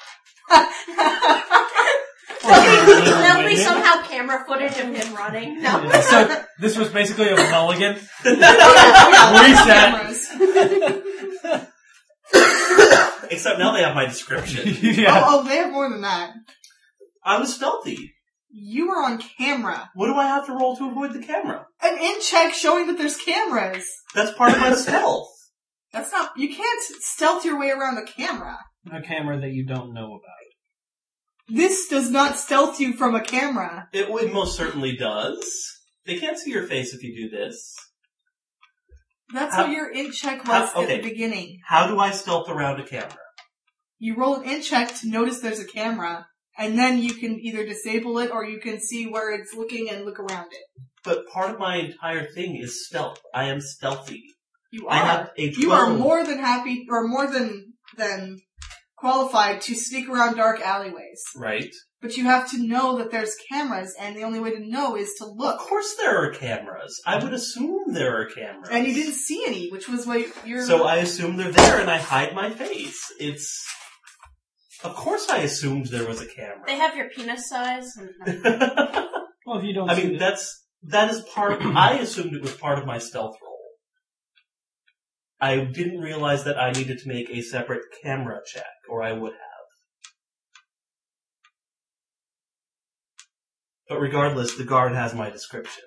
There'll be somehow camera footage of him running. No. So, this was basically a mulligan. Reset. Except now they have my description. Yeah. Oh, they have more than that. I was stealthy. You were on camera. What do I have to roll to avoid the camera? An in check showing that there's cameras. That's part of my stealth. That's not... You can't stealth your way around a camera. A camera that you don't know about. This does not stealth you from a camera. It most certainly does. They can't see your face if you do this. That's How- what your in check was okay. at the beginning. How do I stealth around a camera? You roll an in check to notice there's a camera, and then you can either disable it or you can see where it's looking and look around it. But part of my entire thing is stealth. I am stealthy. You I are. have a 12. You are more than happy, or more than qualified to sneak around dark alleyways. Right. But you have to know that there's cameras, and the only way to know is to Of look. course there are cameras. I would assume there are cameras. And you didn't see any, which was what you're... So I assume they're there and I hide my face. Of course I assumed there was a camera. They have your penis size. And Well, if you don't I see mean, that is part, I assumed it was part of my stealth roll. I didn't realize that I needed to make a separate camera check, or I would have. But regardless, the guard has my description.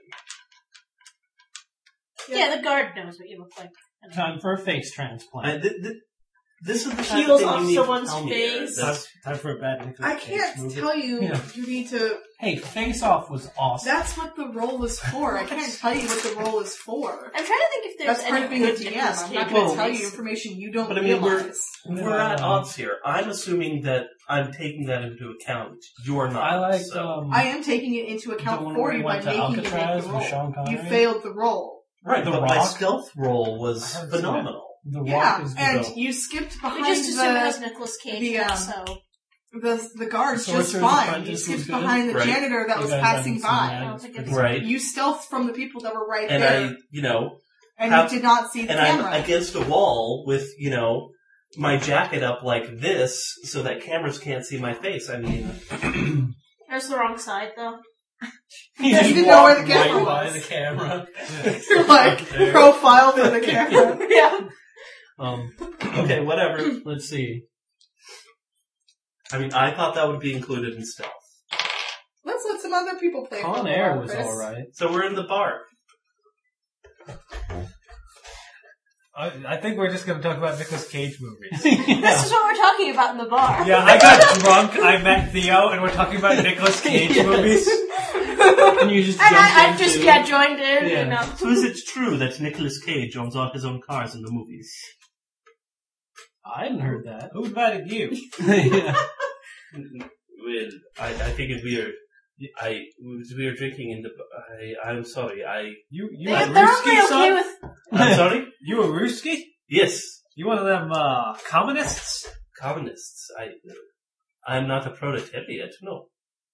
yeah, the guard knows what you look like. time for a face transplant. This is the Peels kind of thing off you need to someone's tell me. face. That's- Time for a bad Nicolas I Cage can't movie. tell you. Yeah. You need to... Hey, Face Off was awesome. That's what the role is for. I can't tell you what the role is for. I'm trying to think if there's That's part any of being a good DM. Nicolas I'm Cage not going to tell movies. you information you don't But I mean, realize. we're at odds here. I'm assuming that I'm taking that into account. You're not. I like, so. I am taking it into the account one for where you he by went to making you make Alcatraz the with role. Sean Connery. You failed the role. Right, The but my Rock? stealth roll was I haven't seen phenomenal. The Rock Yeah, is and good. you skipped We behind just assume it was the Nicolas Cage, the, now, um, so the guards Sorcerer's just fine. You Apprentice skipped was good. behind the Right. janitor that You was guys passing haven't seen by. that. I don't think it's Right. You stealthed from the people that were right And there, I, and have- you did not see the and camera. I'm against a wall with, my jacket up like this so that cameras can't see my face. I mean, there's the wrong side, though. He You just didn't know where the walked camera right by was. the camera. You're like There. profile for the camera. Yeah. okay, whatever. Let's see. I mean, I thought that would be included in stealth. Let's let some other people play. Con for a Air while, was Chris. alright. So we're in the bar. I think we're just going to talk about Nicolas Cage movies. This is what we're talking about in the bar. Yeah, I got drunk, I met Theo, and we're talking about Nicolas Cage movies. And you just And I jumped just into joined in. Yeah. You know. So is it true that Nicolas Cage owns all his own cars in the movies? I hadn't heard that. Who invited you? Yeah. Well, I figured we were drinking in the. I'm sorry. You They're a only Ruski, okay son? with. I'm sorry. You a Ruski? Yes, You one of them, communists? communists. I'm not a proletariat. No.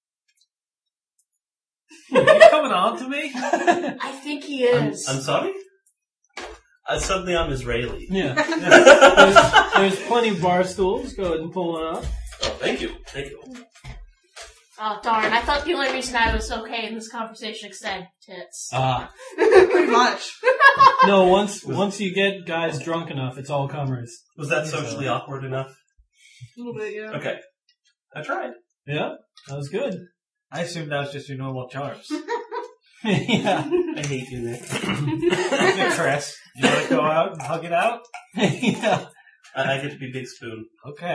You coming on to me? I think he is. I'm sorry. Suddenly I'm Israeli. Yeah. There's plenty of bar stools. Go ahead and pull one up. Oh, thank you. Thank you. Oh darn! I thought the only reason I was okay in this conversation is 'cause I had tits. Pretty much. No, once you get guys drunk enough, it's all comers. Was that socially awkward enough? A little bit, yeah. Okay. I tried. Yeah, that was good. I assumed that was just your normal charms. Yeah. I hate you, Nick. Okay, Chris, you want to go out and hug it out? Yeah. I get to be Big Spoon. Okay.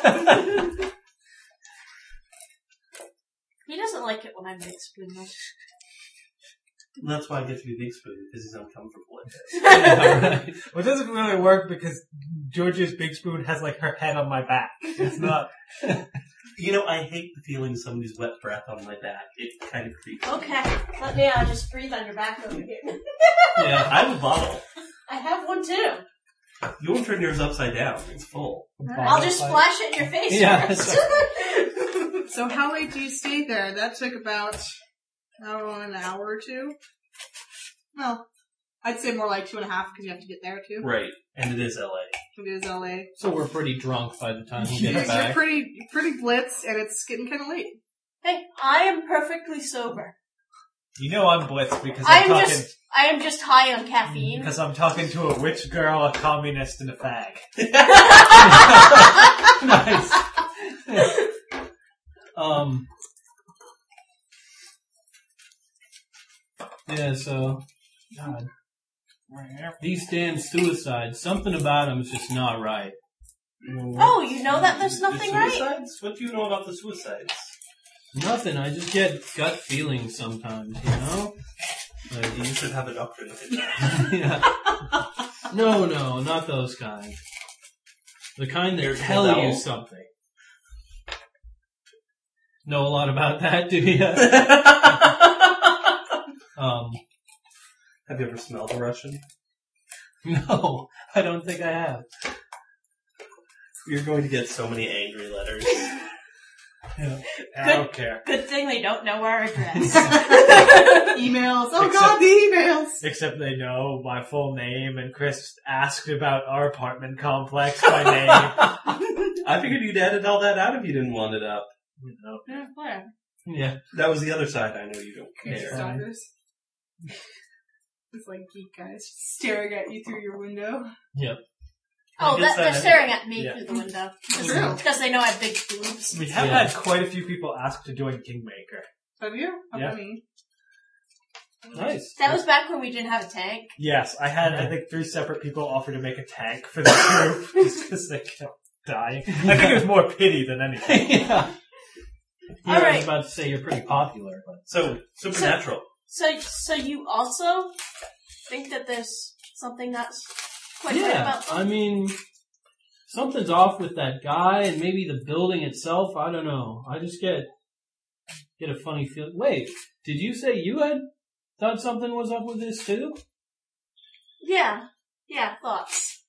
He doesn't like it when I make spoon though. That's why I get to be Big Spoon, because he's uncomfortable with it. Alright. Well, it doesn't really work because Georgia's Big Spoon has like her head on my back. It's not. You know, I hate the feeling of somebody's wet breath on my back. It kind of creeps me. Okay, let me just breathe on your back over here. Yeah. I have a bottle. I have one too. You won't turn yours upside down. It's full. I'll just splash it in your face Yeah. first. So how late do you stay there? That took about, I don't know, an hour or two? Well, I'd say more like 2.5 because you have to get there too. Right. And it is LA. It is LA. So we're pretty drunk by the time we You're get back. pretty blitz and it's getting kind of late. Hey, I am perfectly sober. You know I'm blitzed because I I'm talking. am just high on caffeine. Because I'm talking to a witch girl, a communist, and a fag. Nice. Yeah, so, God. These damn suicides, something about them is just not right. Oh, you know that there's nothing the right? suicides? What do you know about the suicides? Nothing, I just get gut feelings sometimes, you know? Like, You should have a doctor look at that. yeah. No, not those kind. The kind that They're tell you Nobel? something. Know a lot about that, do you? Have you ever smelled a Russian? No, I don't think I have. You're going to get so many angry letters. I don't care. Good thing they don't know our address. Emails. Oh Except- God, the emails. Except they know my full name, and Chris asked about our apartment complex by name. I figured you'd edit all that out if you didn't want it up. You know. Yeah, whatever. Yeah. That was the other side. I know you don't Creepy care. stalkers. It's like geek guys just staring at you through your window. Oh, guess they're that staring at me Yeah. through the window. True. Because they know I have big boobs. We have Yeah. had quite a few people ask to join Kingmaker. Have you? How Yeah. many? Nice. That was back when we didn't have a tank. Yes, I had, I think, 3 separate people offer to make a tank for the group just because they kept dying. I think it was more pity than anything. Yeah. All I was right. about to say you're pretty popular, but So, Supernatural. So you also think that there's something that's quite right about them? I mean, something's off with that guy and maybe the building itself. I don't know. I just get a funny feeling. Wait, did you say you had thought something was up with this too? Yeah, thoughts.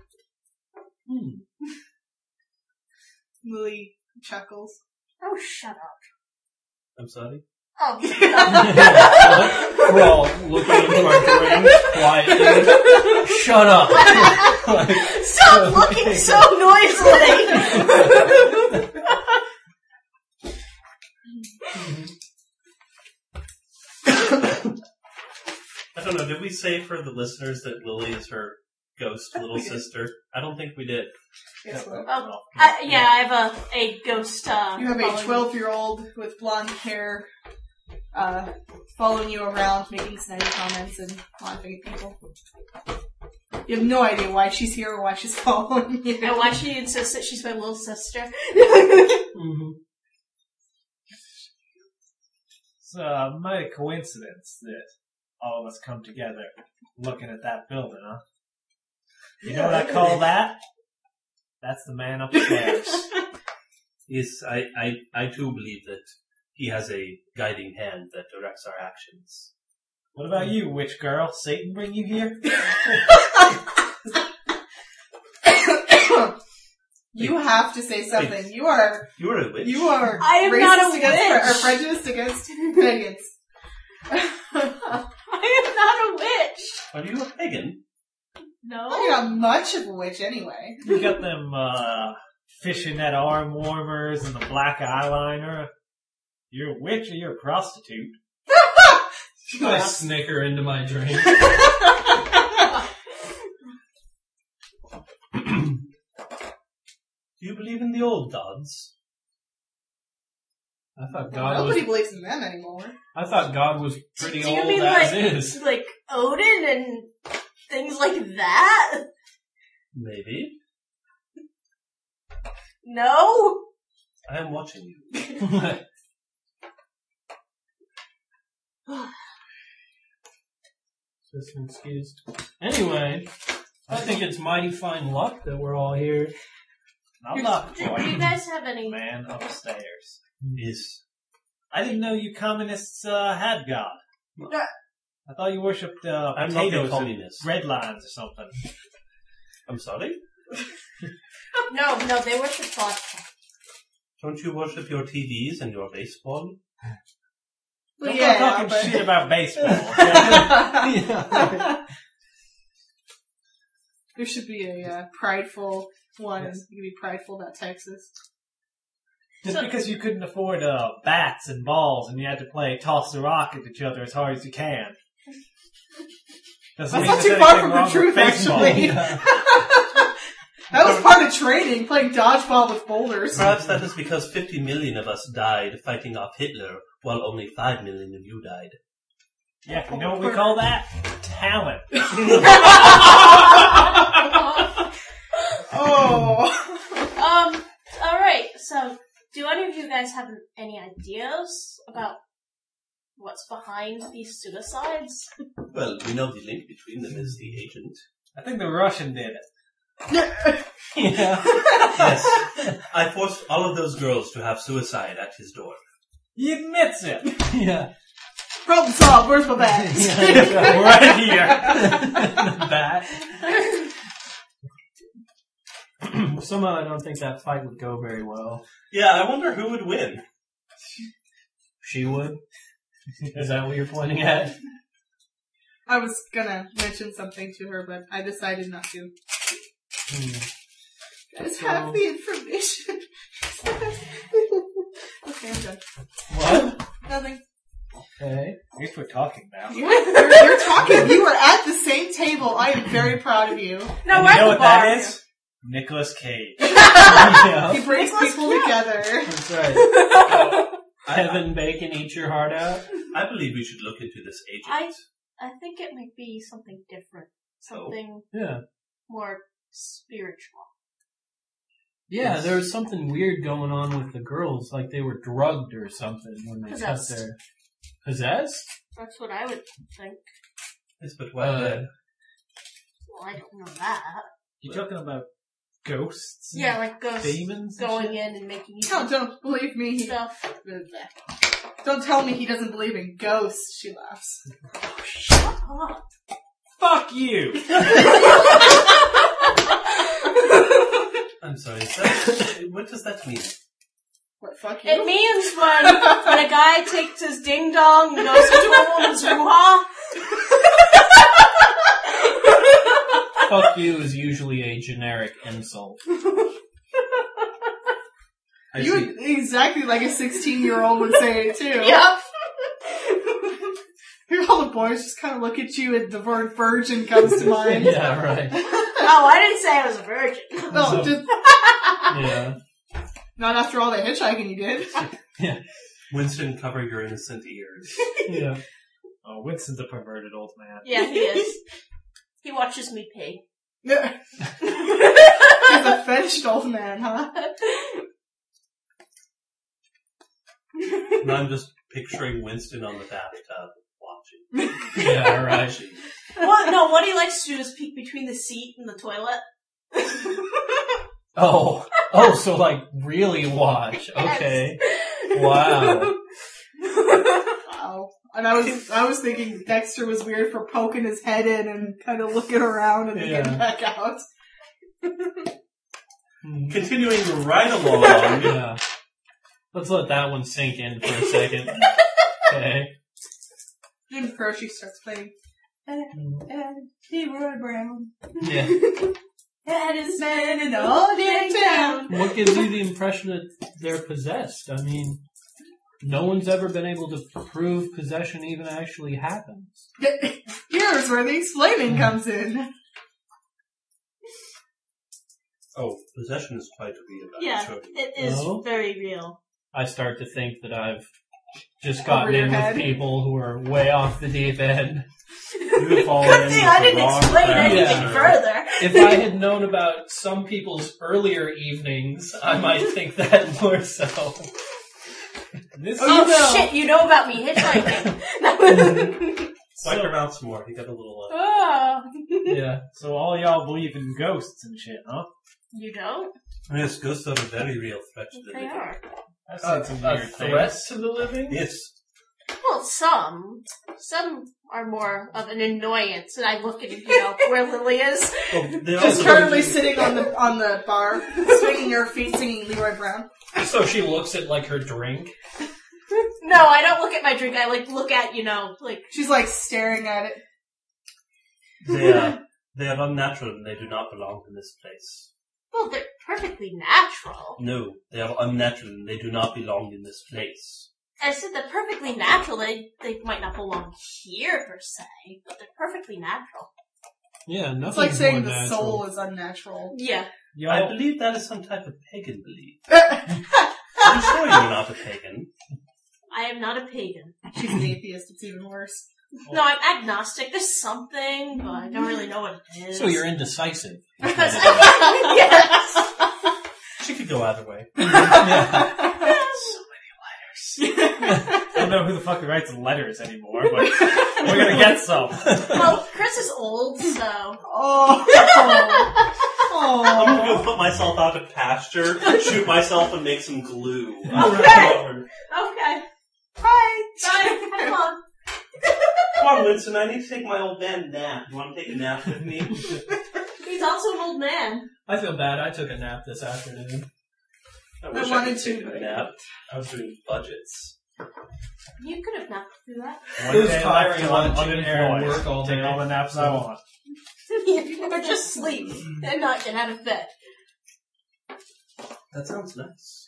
Lily chuckles. Oh, shut up. I'm sorry. Oh, We're all looking into our drinks quietly. Shut up. stop looking so noisily. I don't know. Did we say for the listeners that Lily is her ghost little sister? I don't think we did. Yes, well. Oh, I have a ghost. You have a following me. 12-year-old with blonde hair, following you around, making snidey comments and laughing at people. You have no idea why she's here or why she's following you. And why she insists that she's my little sister. Mm-hmm. It's mighty coincidence that all of us come together looking at that building, huh? You know what I call that? That's the man upstairs. Yes, I too believe that he has a guiding hand that directs our actions. What about you, witch girl? Satan bring you here? You have to say something. You are You're a witch? I am racist not a against witch. or prejudiced against pagans. I am not a witch. Are you a pagan? No. You're not much of a witch anyway. You got them fishing net arm warmers and the black eyeliner. You're a witch or you're a prostitute? I snicker into my drink. Do you believe in the old gods? I thought God Nobody was. believes in them anymore. I thought God was pretty Do you old mean as like, is. like Odin and things like that? Maybe. No? I am watching you. Just excused. Anyway, I think it's mighty fine luck that we're all here. I'm not Do you guys have any... man upstairs. Yes. I didn't know you communists had God. I thought you worshipped I'm not a potatoes and communist. bread lines or something. I'm sorry? No, they worship vodka. Don't you worship your TVs and your baseball? Well, Don't yeah, go talking but- shit about baseball. Okay? There should be a prideful one. Yes. You can be prideful about Texas. Just because you couldn't afford bats and balls and you had to play toss the rock at each other as hard as you can. Doesn't That's mean not there's too far anything from the wrong with truth, baseball. actually. That was part of training, playing dodgeball with boulders. Perhaps that is because 50 million of us died fighting off Hitler, while only 5 million of you died. Yeah, you know what we call that? Talent. Oh. Alright, so, do any of you guys have any ideas about what's behind these suicides? Well, we know the link between them is the agent. I think the Russian did it. Yeah. Yes. I forced all of those girls to have suicide at his door. He admits it. Yeah. Problem solved. Where's my bat? Right here. Bat. Somehow I don't think that fight would go very well. Yeah, I wonder who would win. She would? Is that what you're pointing at? I was gonna mention something to her, but I decided not to. Guys have the information. Okay, I'm done. What? Nothing. Okay. I guess we're talking now. You're talking. You were at the same table. I am very proud of you. No, And we're you at know the what bar. that is? Nicolas Cage. Yeah. He brings people together. That's right. Kevin Bacon, eat your heart out. I believe we should look into this agent. I think it might be something different. Something Yeah. more spiritual. Yeah, there was something weird going on with the girls, like they were drugged or something when they Possessed. cut their... Possessed? That's what I would think. Yes, but why then? Well, I don't know that. You talking about ghosts? and Yeah, like ghosts demons? and going shit? in and making you No, don't believe me. stuff. Don't tell me he doesn't believe in ghosts. She laughs. Shut up. Fuck you! I'm sorry, what does that mean? What, fuck you? It means when a guy takes his ding dong and goes into a woman's hoo-ha. Fuck you is usually a generic insult. I see. You exactly like a 16-year-old would say it too. Yep. Here all the boys just kind of look at you and the word virgin comes to mind. Yeah, right. Oh, I didn't say I was a virgin. No, just Yeah. not after all the hitchhiking you did. Winston, cover your innocent ears. Yeah. Oh, Winston's a perverted old man. Yeah, he is. He watches me pee. He's a fenced old man, huh? And I'm just picturing Winston on the bathtub watching. Yeah, right. What? No, what he likes to do is peek between the seat and the toilet. Oh, so like really watch. Okay. Wow. Wow. And I was thinking Dexter was weird for poking his head in and kind of looking around and then getting back out. Continuing right along. Yeah. Let's let that one sink in for a second. Okay. Then Hershey starts playing. Leroy Brown. Yeah. That is man in all day town. What gives you the impression that they're possessed? I mean, no one's ever been able to prove possession even actually happens. Here's where the explaining comes in. Oh, possession is quite real. Yeah, it is Oh. very real. I start to think that I've just gotten Over your in head. with people who are way off the deep end. You fall Good in thing with I the didn't wrong explain crowd. anything Yeah. further. If I had known about some people's earlier evenings, I might think that more so. This Oh shit, you know about me hitchhiking. Wipe your mouth some more. You got a little. Oh. Yeah. So all y'all believe in ghosts and shit, huh? You don't? Yes, ghosts are a very real threat to the They living. are. I've A seen some weird threat things. to the living? Yes. Well, some. Some are more of an annoyance, and I look at, where Lily is. Well, they Just also currently do- sitting on the bar, swinging her feet, singing Leroy Brown. So she looks at like her drink. No, I don't look at my drink, I look at, She's like staring at it. They are unnatural and they do not belong in this place. well, they're perfectly natural. No, they are unnatural and they do not belong in this place. I said they're perfectly natural. They might not belong here per se, but they're perfectly natural. Yeah, nothing's It's like saying more the natural. soul is unnatural. Yeah. I Y'all, believe that is some type of pagan belief. I'm sure you're not a pagan. I am not a pagan. She's an atheist. It's even worse. No, I'm agnostic. There's something, but I don't really know what it is. So you're indecisive. Because yes. She could go either way. Yeah. I don't know who the fuck writes letters anymore, but we're gonna get some. Well, Chris is old, so. Oh. I'm gonna go put myself out to pasture, shoot myself, and make some glue. Okay. Come Okay. Hi. Bye. Have fun. on, Winston, I need to take my old man nap. You want to take a nap with me? He's also an old man. I feel bad. I took a nap this afternoon. I wish I wanted could take to, a but- nap. I was doing budgets. You could have not do that. One It was day tiring left till I'm watching it unemployed. and work all Take day. all the naps I want. Or just sleep and not get out of bed. That sounds nice.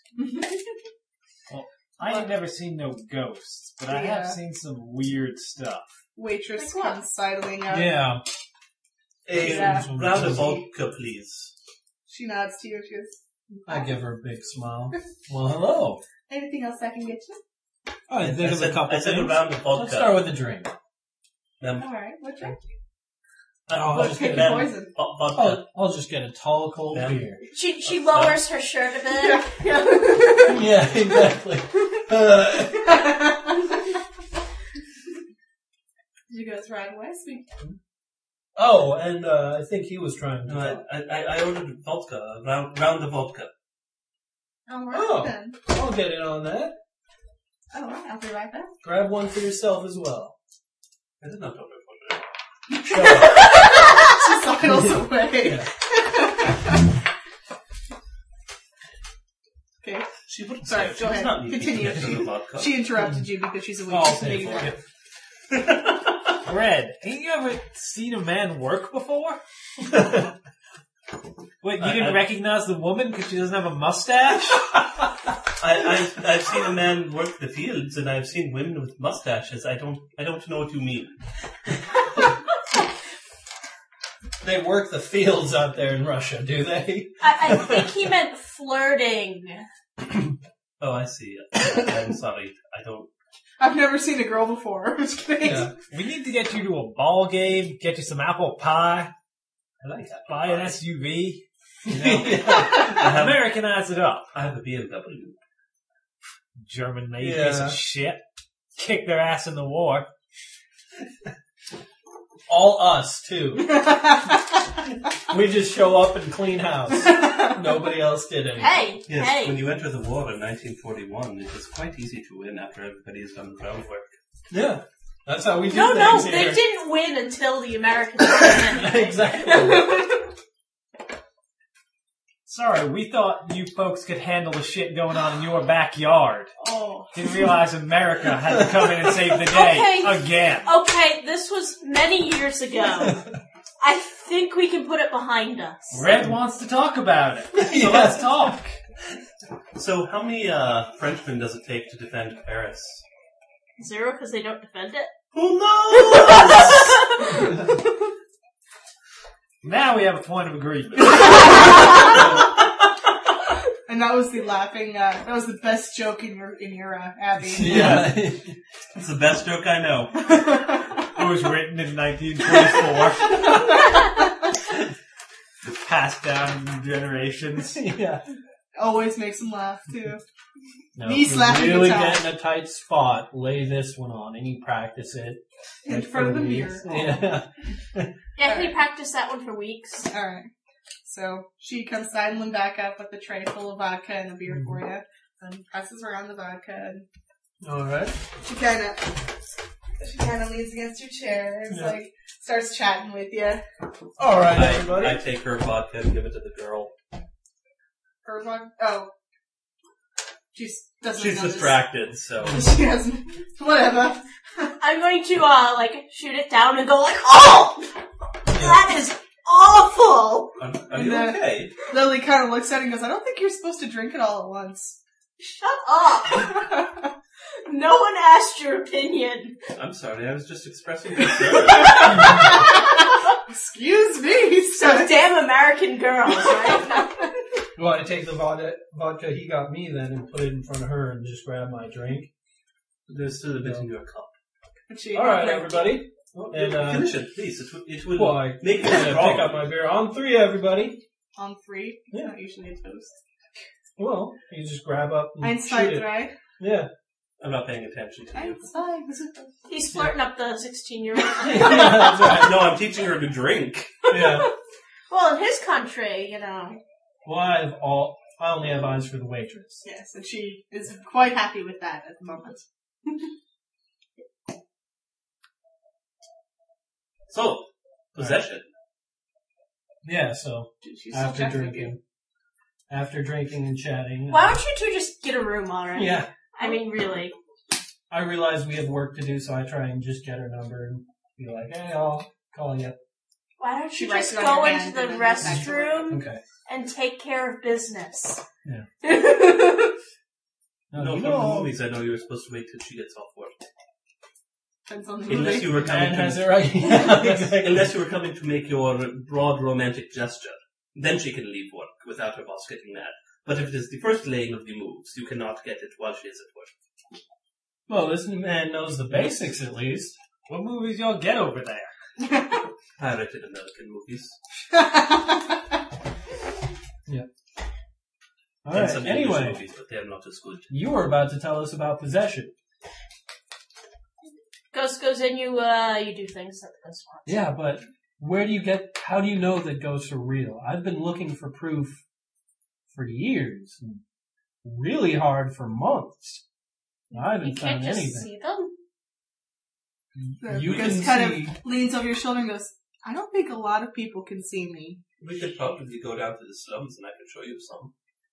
I ain't never seen no ghosts, but I Yeah. have seen some weird stuff. Waitress Like what? comes sidling up. Yeah. A Yeah. round of vodka, please. She nods to you. She goes, I give her a big smile. Well, hello. anything else I can get you? I think of a couple I said a things. round of vodka. Let's start with a drink. Alright, what drink? I'll What, just pick get your a, poison. Vodka. I'll just get a tall, cold Yeah. beer. She lowers her shirt a bit. Yeah, exactly. You guys ride away, sweet. Oh, and I think he was trying to. No, I ordered vodka. A round of vodka. Alright Oh. then. I'll get in on that. Alright, I'll be right back. Grab one for yourself as well. I did not order vodka. Shut up. She sidles away. Yeah. Okay. She wouldn't Sorry, say it. go She does ahead. not need Continue. me to get the vodka. She interrupted you because she's a I'll waitress. pay Maybe for that. it. Red, ain't you ever seen a man work before? Wait, you didn't recognize the woman because she doesn't have a mustache? I've seen a man work the fields, and I've seen women with mustaches. I don't know what you mean. They work the fields out there in Russia, do they? I think he meant flirting. Oh, I see. I'm sorry. I don't. I've never seen a girl before. I'm just kidding. Yeah. We need to get you to a ball game, get you some apple pie, I like that. Buy an SUV. You know, Americanize it up. I have a BMW. German-made Yeah. piece of shit. Kick their ass in the war. All us, too. We just show up and clean house. Nobody else did anything. Hey, Yes, hey. when you enter the war in 1941, it is quite easy to win after everybody has done the groundwork. Yeah. That's how we do No, things they here. didn't win until the Americans won. Exactly. Sorry, we thought you folks could handle the shit going on in your backyard. Oh. Didn't realize America had to come in and save the day Okay. again. Okay, this was many years ago. I think we can put it behind us. Red wants to talk about it, so Yeah. let's talk. So how many Frenchmen does it take to defend Paris? 0 because they don't defend it. Who knows? Now we have a point of agreement. And that was the laughing, that was the best joke in your Abby. Yeah. It's the best joke I know. It was written in 1924. Passed down in generations. Yeah. Always makes him laugh, too. No, Me if you slapping really the top. get in a tight spot, lay this one on and you practice it. In like, front of for the weeks. mirror. Yeah. Yeah, can you practice that one for weeks? Alright. So, she comes sidling back up with a tray full of vodka and a beer for you. And passes around the vodka. And Alright. she kind of leans against your chair and starts chatting with you. Alright, everybody. I take her vodka and give it to the girl. Her vodka? Oh. She doesn't She's notice. distracted, so... She doesn't. Whatever. I'm going to, shoot it down and go like, oh! That is awful! Are you okay? Lily kind of looks at it and goes, I don't think you're supposed to drink it all at once. Shut up! No one asked your opinion. I'm sorry, I was just expressing concern. Excuse me, So sir. damn American girls, right? You want to take the vodka he got me then and put it in front of her and just grab my drink? There's still a bit in your cup. Alright, everybody. And, Finish it, please. It will well, I make you I'm gonna strong. pick up my beer. On 3, everybody. On 3. Yeah. Not usually a toast. Well, you just grab up and Eins, shoot zwei, it. drei. Yeah. I'm not paying attention to you. Eins, zwei. He's flirting up the 16-year-old. Yeah, that's right. No, I'm teaching her to drink. Yeah. Well, in his country, you know. Well, I only have eyes for the waitress. Yes, and she is quite happy with that at the moment. So, possession. Yeah, so She's still chatting with you. after drinking and chatting. Why don't you two just get a room already? Yeah. I mean, really. I realize we have work to do, so I try and just get her number and be like, hey, I'll call you. Why don't She you writes just it on go your into hand the and then goes back to work. restroom Okay. and take care of business? Yeah. No, you from know, the movies, I know you were supposed to wait till she gets off work. Depends on the Unless movie. you were man coming has it to, right. Yeah, exactly. unless you were coming to make your broad romantic gesture, then she can leave work without her boss getting mad. But if it is the first laying of the moves, you cannot get it while she is at work. Well, this man knows the basics at least. What movies y'all get over there? Pirated American movies. All And right. some English Anyway, movies, but they are not as good. you were about to tell us about possession. Ghost goes in, you do things that the ghost wants. Yeah, but how do you know that ghosts are real? I've been looking for proof for years. And really hard for months. I haven't You can't found just anything. see them? The You ghost can kind see. of leans over your shoulder and goes, I don't think a lot of people can see me. We could probably go down to the slums and I can show you some.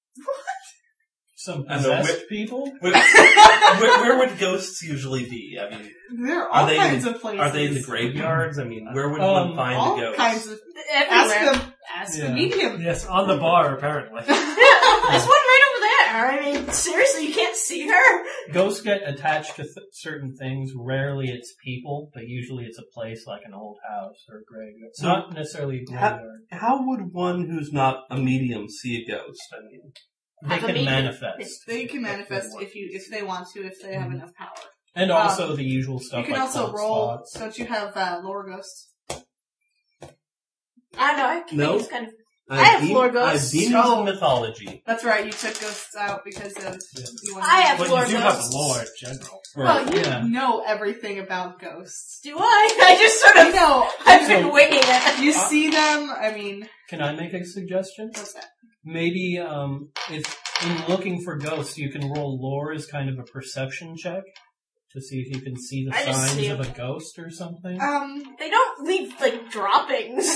Some I know, possessed people? Where would ghosts usually be? I mean, There are Are all they kinds of places. are they in the graveyards? I mean, where would one find all a ghost? kinds of... Everywhere. Ask Yeah. the medium. Yes, on the bar, apparently. Yeah, there's one right over there. I mean, seriously, you can't see her? Ghosts get attached to certain things. Rarely it's people, but usually it's a place like an old house or a graveyard. So- Not necessarily a graveyard. How would one who's not a medium see a ghost? I mean, They Have a can meeting. manifest. They can manifest want if they want to, if they have enough power. And also the usual stuff You can like also cold roll. spots. Don't you have lore ghosts? I don't know. I think No? it's kind of. I have have floor I have ghosts. demons Oh. and mythology. That's right, you took ghosts out because of... You wanted I have But floor you do have ghosts. lore in general. Well, you Yeah. know everything about ghosts. Do I? I just sort You of. know, I've been winging it. you see them, I mean, Can I make a suggestion? what's that? Maybe if in looking for ghosts, you can roll lore as kind of a perception check to see if you can see the I just signs see of a 'em. ghost or something. They don't leave, like, droppings.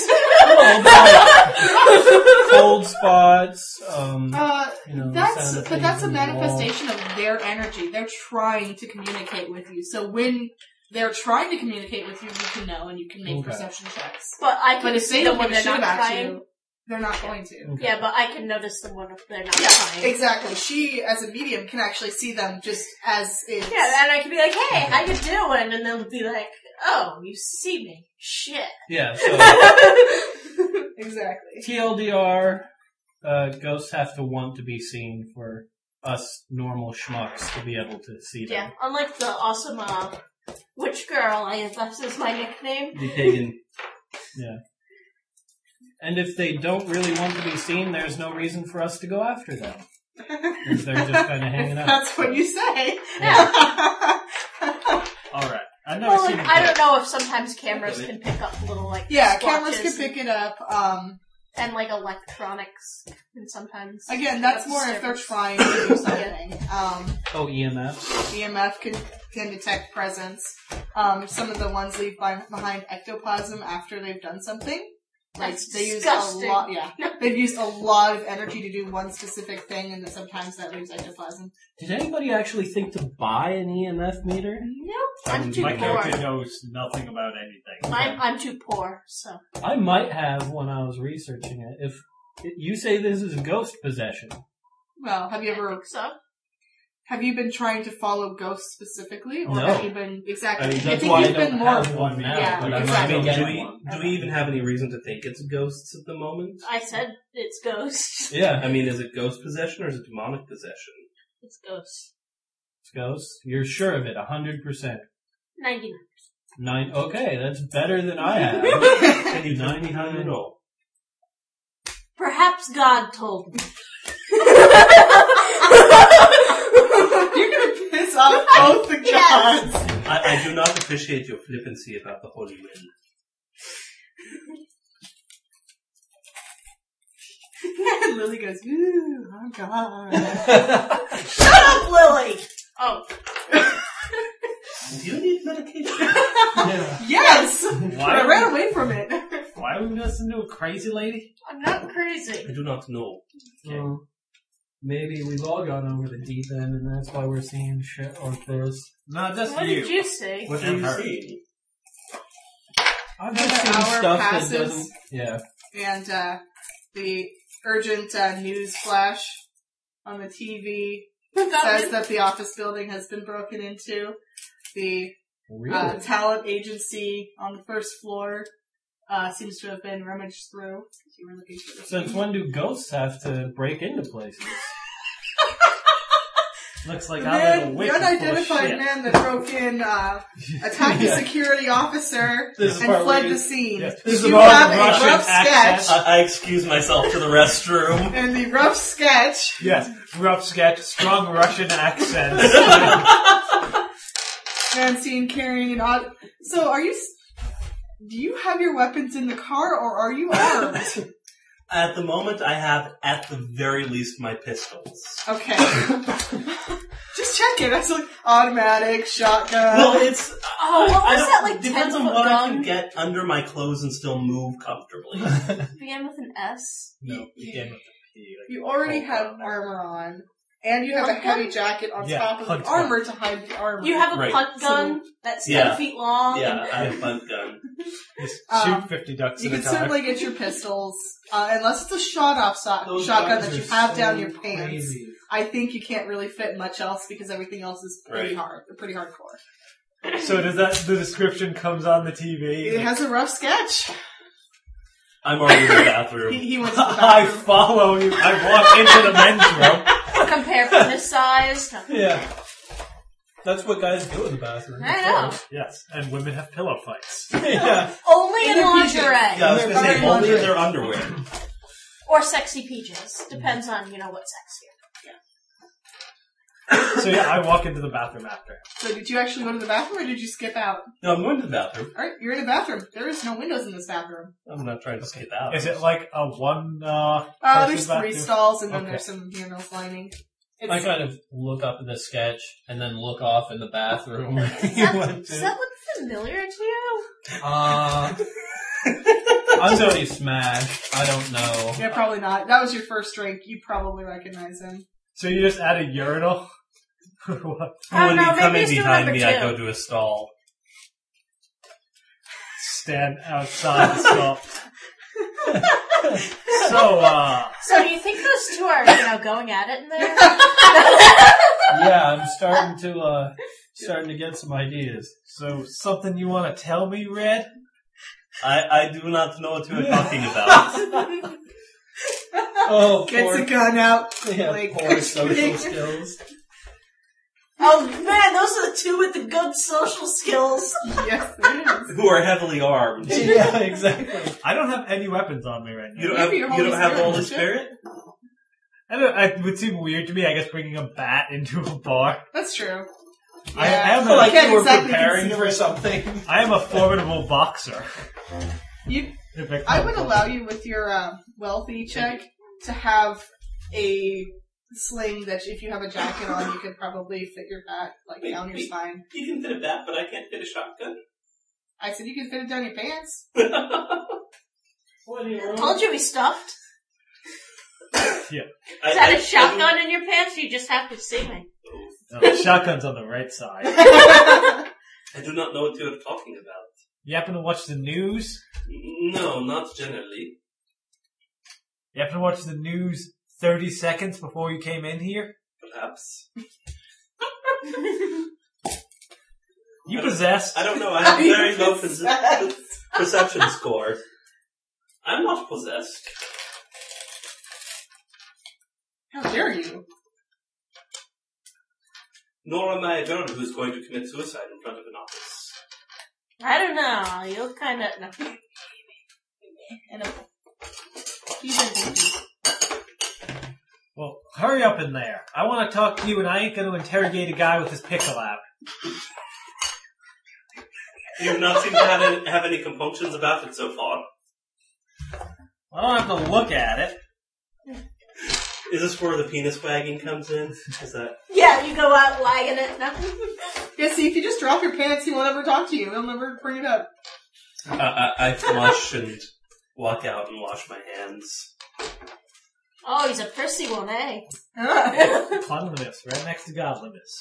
Cold spots. That's sound of but that's a things on the wall. manifestation of their energy. They're trying to communicate with you. So when they're trying to communicate with you, you can know and you can make Okay. perception checks. But I can But if see they them don't when give a they're shit not about trying. you, they're not going to. Okay. Yeah, but I can notice them when they're not Yeah, trying. exactly. She, as a medium, can actually see them just as is. Yeah, and I can be like, hey, how you doing? And they'll be like, oh, you see me. Shit. Yeah, so Exactly. TLDR, ghosts have to want to be seen for us normal schmucks to be able to see them. Yeah, unlike the awesome, witch girl, that's is my nickname. The pagan. Yeah. And if they don't really want to be seen, there's no reason for us to go after them. 'Cause they're just kind of hanging out. That's what you say. Alright. I've never Well, seen like, a I ghost. don't know if sometimes cameras can pick up little, like, Yeah, cameras can splotches pick it up. and, like, electronics, and sometimes... Again, that's more if they're trying to do something. Oh, EMF. EMF can detect presence. Some of the ones leave behind ectoplasm after they've done something. Like That's they use disgusting. a lot. Yeah, they've used a lot of energy to do one specific thing, and sometimes that leaves ectoplasm. Did anybody actually think to buy an EMF meter? Nope, I'm too My poor. character knows nothing about anything. I'm too poor, so... I might have when I was researching it. If you say this is ghost possession, Well, have you I ever think so. have you been trying to follow ghosts specifically, or No. have you been exactly? I mean, I that's think why I you've don't been more. have one now. Yeah, but I exactly. might Do get we, one. do we even have any reason to think it's ghosts at the moment? I said it's ghosts. Yeah, I mean, is it ghost possession or is it demonic possession? It's ghosts. it's ghosts. You're sure of it, 100%. 99. Okay, that's better than I have. Can you tell me how you know? Perhaps God told me. You're gonna piss off both the Yes. gods. I do not appreciate your flippancy about the Holy Wind. And Lily goes, ooh, oh god. Shut up, Lily! Oh, Do you need medication? Yeah. Yes! Why I ran away from it. Why are we listening to a crazy lady? I'm not crazy. I do not know. Well, maybe we've all gone over the deep end, and that's why we're seeing shit like this. No, just What you. did you say? What And do you her. see? I've Another just seen hour stuff passes. that doesn't. Yeah. And the urgent news flash on the TV says that the office building has been broken into. The Really? talent agency on the first floor seems to have been rummaged through. If you were looking for this. Since when do ghosts have to break into places? Looks like The our man, little the witch is full of unidentified shit. man that broke in, attacked Yeah. a security officer This is and part fled where the you- scene. Yeah. This is You about have the a Russian rough accent. sketch, I excuse myself to the restroom. and the rough sketch Yes, rough sketch, strong Russian accent. and seen carrying an odd. So, do you have your weapons in the car, or are you armed? At the moment, I have, at the very least, my pistols. Okay. Just check it. I was like, automatic, shotgun. Well, it's... Oh, what I was don't- that, like, depends 10 on foot what I gun? can get under my clothes and still move comfortably. Began with an S. No, began with a P. Like, You already have armor on, and you have a Punt heavy gun? jacket on Yeah, top of punt the armor to hide the armor. You have a Right. punt gun that's 10 Yeah. feet long. Yeah, I have a bunt gun. just Um, shoot 50 ducks You in a can car. certainly get your pistols, unless it's a shot-off Those shotgun guns that you are have so down your pants. crazy. I think you can't really fit much else because everything else is pretty Right. hard, pretty hardcore. So does that, the description comes on the TV? It has a rough sketch. I'm already in the bathroom. He went to the I bathroom. follow you. I walk into the men's room. Compare penis size to... Yeah. That's what guys do in the bathroom. I know. Yes, and women have pillow fights. Yeah. Only Only in their lingerie. Yeah, I was They're going to say, covered in only in lingerie. their underwear. Or sexy peaches. Depends on, what sex here. So yeah, I walk into the bathroom after. So did you actually go to the bathroom or did you skip out? No, I'm going to the bathroom. Alright, you're in the bathroom. There is no windows in this bathroom. I'm not trying to skip out. Is it like a one, There's person 3 bathroom? stalls and then Okay. there's some urinals lining. I It's, kind of look up at the sketch and then look off in the bathroom. Does you that, went does to. that look familiar to you? I'm totally smashed. I don't know. yeah, probably not. That was your first drink. You probably recognize him. so you just add a urinal? What? I don't when know, you come maybe in it's behind number me, I 2. go to a stall. Stand outside the stall. So do you think those two are, going at it in there? Yeah, I'm starting to get some ideas. So something you want to tell me, Red? I do not know what you are talking about. Oh, Gets a gun out. yeah, like, poor social skills. Oh man, those are the two with the good social skills. Yes, it is. Who are heavily armed. Yeah, exactly. I don't have any weapons on me right now. You don't have, Maybe your you don't Holy have the Spirit, Holy don't you? Spirit? It would seem weird to me, I guess, bringing a bat into a bar. That's true. I Yeah. am You a, Like can't you were exactly preparing conceal for it. something. I am a formidable boxer. You, If it I comes would up. allow you with your wealthy check to have a sling that if you have a jacket on, you could probably fit your bat Wait, down your wait. spine. You can fit a bat, but I can't fit a shotgun. I said you can fit it down your pants. What do you Told you we stuffed. Yeah. Is that a shotgun in your pants? You just have to see me. No, the shotgun's on the right side. I do not know what you are talking about. You happen to watch the news? No, not generally. You happen to watch the news 30 seconds before you came in here? Perhaps. You possessed? I don't know. I have a very low perception score. I'm not possessed. How dare you? Nor am I a girl who's going to commit suicide in front of an office. I don't know. You look kind of. No. He's in deep. Well, hurry up in there. I want to talk to you and I ain't going to interrogate a guy with his pickle app. You have not seemed to have any compunctions about it so far. I don't have to look at it. Is this where the penis wagging comes in? Is that? Yeah, you go out wagging it. No. Yeah, see, if you just drop your pants, he won't ever talk to you. He'll never bring it up. I flush and walk out and wash my hands. Oh, he's a prissy one, eh? Cleanliness, right next to godliness.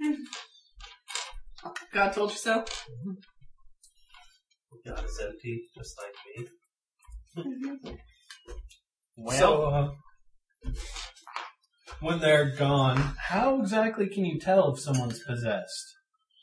God told you so. God is empty, just like me. Well, So, when they're gone, how exactly can you tell if someone's possessed?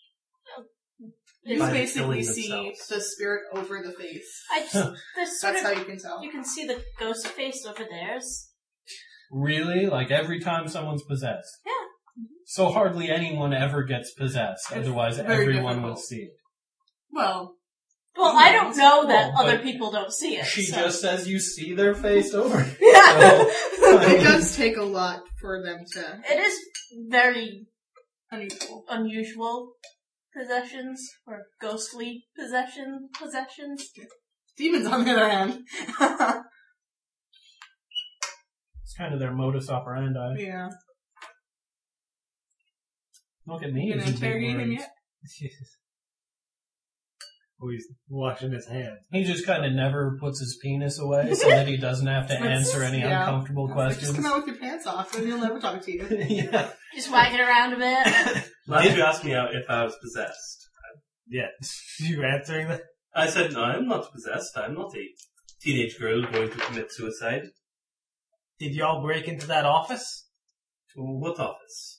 You By basically killing see themselves. the spirit over the face. There's sort That's how of, you can tell. you can see the ghost face over theirs. Really? Like every time someone's possessed? Yeah. So hardly anyone ever gets possessed, It's otherwise very everyone difficult. would see it. Well, Well, I don't know that Well, other but people don't see it. She so. just says you see their face over. Yeah. it does take a lot for them to It is very unusual. unusual possessions or ghostly possessions. Demons, on the other hand. It's kind of their modus operandi. Yeah. Look at me. You gonna using big interrogate him words. yet? oh, he's washing his hands. He just kind of never puts his penis away so that he doesn't have to answer any Yeah. uncomfortable Like, questions. just come out with your pants off and he'll never talk to you. Yeah. Just wag it around a bit. Did you ask me out if I was possessed? Yeah. You answering that? I said, no, I'm not possessed. I'm not a teenage girl going to commit suicide. Did y'all break into that office? What office?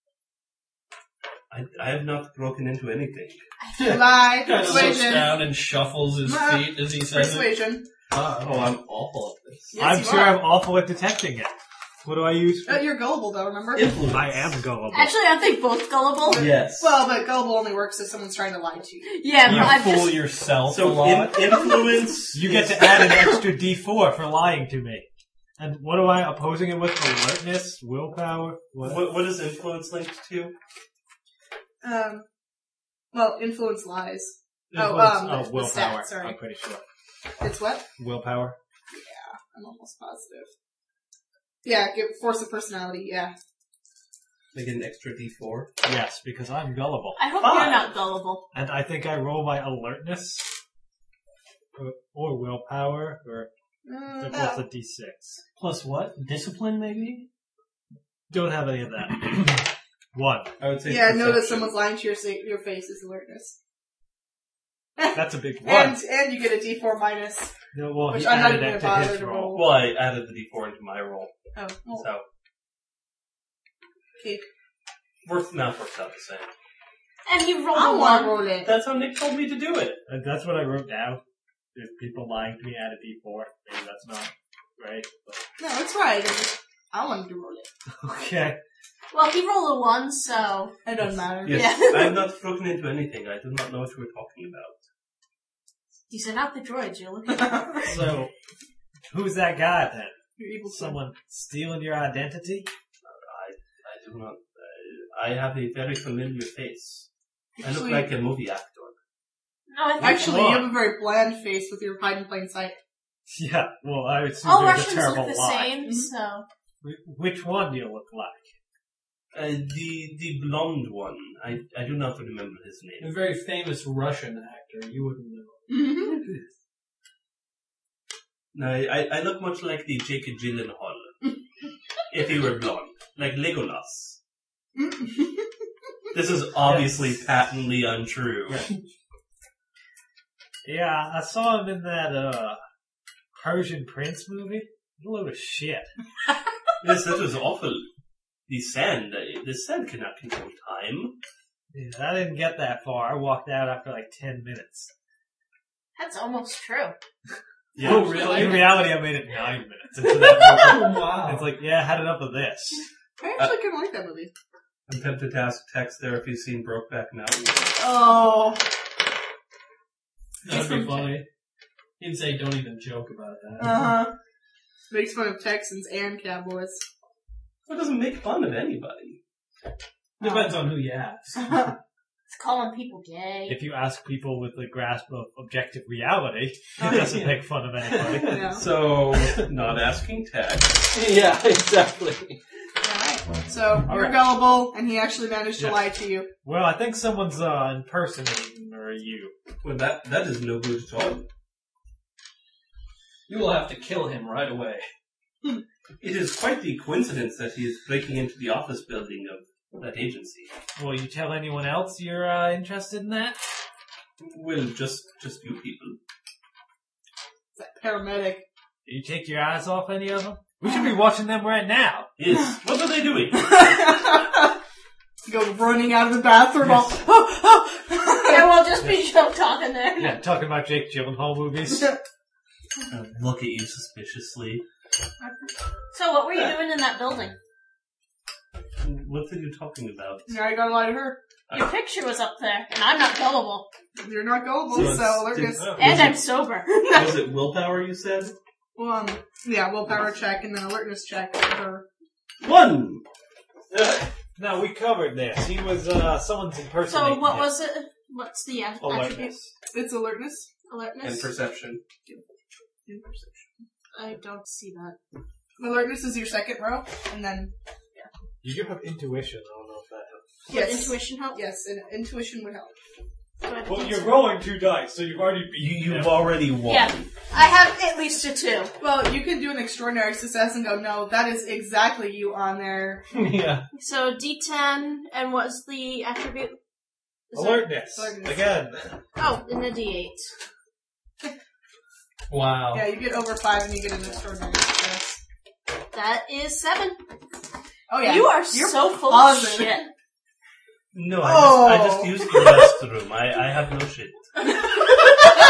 I have not broken into anything. Lie, Kind of looks persuasion. down and shuffles his feet as he says it. Persuasion. Oh, I'm awful at this. Yes, I'm you sure are. I'm awful at detecting it. What do I use? You're gullible, though, remember? Influence. I am gullible. Actually, aren't they both gullible? Yes. Well, but gullible only works if someone's trying to lie to you. Yeah, You but I'm fool just... yourself a So lot. influence. You get to add an extra D4 for lying to me. And what am I opposing it with? Alertness? Willpower? What is influence linked to? Well, influence lies. Willpower. the stat, sorry. I'm pretty sure. It's what? Willpower. I'm almost positive. Yeah, give force of personality, yeah. They get an extra D4. Yes, because I'm gullible. I hope Five. you're not gullible. And I think I roll my alertness. Or willpower, or what's a D6? Plus what? Discipline, maybe? Don't have any of that. 1. I would say. Yeah, know that perception. someone's lying to your face is alertness. That's a big 1. And you get a D4 minus. No, well, Which he I'm not added even that gonna to bother his to roll. roll. Well, I added the D4 into my roll, Oh, well, so okay. works out the same. And he rolled I a want to 1. roll it. That's how Nick told me to do it. And that's what I wrote down. If people lying to me add a D4, maybe that's not right. No, it's right. I wanted to roll it. But, okay. Well, he rolled a 1, so... It doesn't matter. Yes, Yeah. I have not spoken into anything. I do not know what you were talking about. These are not the droids you're looking at. So, who's that guy then? You're evil. Someone stealing your identity? I do not. I have a very familiar face. I look Actually- like a movie actor. No, I think... Actually, Come you on. have a very bland face with your hide in plain sight. Yeah, well, I would assume All there's a Russians terrible look the lie. same, so... Which one do you look like? The blonde one. I do not remember his A name. very famous Russian actor. You wouldn't know. No, I look much like the Jake Gyllenhaal. If he were blonde. Like Legolas. This is obviously patently untrue. Yeah, I saw him in that, Persian Prince movie. A load of shit. Yes, that was awful. The sand cannot control time. Yeah, I didn't get that far. I walked out after like 10 minutes. That's almost true. Yeah. Oh, really? In reality, I made it 9 minutes into that movie. Oh, wow. It's like, yeah, I had enough of this. I actually kind of like that movie. I'm tempted to ask Tex there if he's seen Brokeback Mountain. Oh. That'd be funny. He'd say, don't even joke about that. Uh-huh. Makes fun of Texans and Cowboys. That doesn't make fun of anybody. Depends on who you ask. It's calling people gay. If you ask people with a grasp of objective reality, it doesn't make fun of anybody. Yeah. So, not asking Tex. Yeah, exactly. Alright. So, you're Alright. gullible, and he actually managed to Yeah. lie to you. Well, I think someone's impersonating you. Well, that is no good at all. You will have to kill him right away. It is quite the coincidence that he is breaking into the office building of that agency. Will you tell anyone else you're interested in that? Well, just you people. It's that paramedic. Do you take your eyes off any of them? We should be watching them right now. Yes. What are they doing? Go running out of the bathroom. Yes. There will just be Joe talking there. Yeah, talking about Jake Gyllenhaal movies. Look at you suspiciously. So what were you doing in that building? What are you talking about? Now you gotta lie to her. Your picture was up there, and I'm not gullible. You're not gullible, So so, it's- alertness. And I'm sober. Was it willpower you said? Well, yeah, willpower check and then alertness check for her. 1! No, we covered this. He was, someone's impersonating So what him. was it? What's the attribute? Alertness. It's alertness. Alertness? And perception. And perception. I don't see that. Alertness is your second row, and then You do have intuition. I don't know if that helps. Would yes, intuition help? yes, and intuition would help. Do I have Well, to you're answer? rolling 2 dice, so you've already beat You've him. already won. Yeah. I have at least a 2. Well, you can do an extraordinary success and go, no, that is exactly you on there. Yeah. So D10, and what's the attribute? Is that- Alertness. Alertness. Again. Oh, in the D8. Wow. Yeah, you get over 5 and you get an extraordinary success. That is 7. Oh yeah, You are You're so full positive. of shit. No, Oh. I just used the restroom. I have no shit.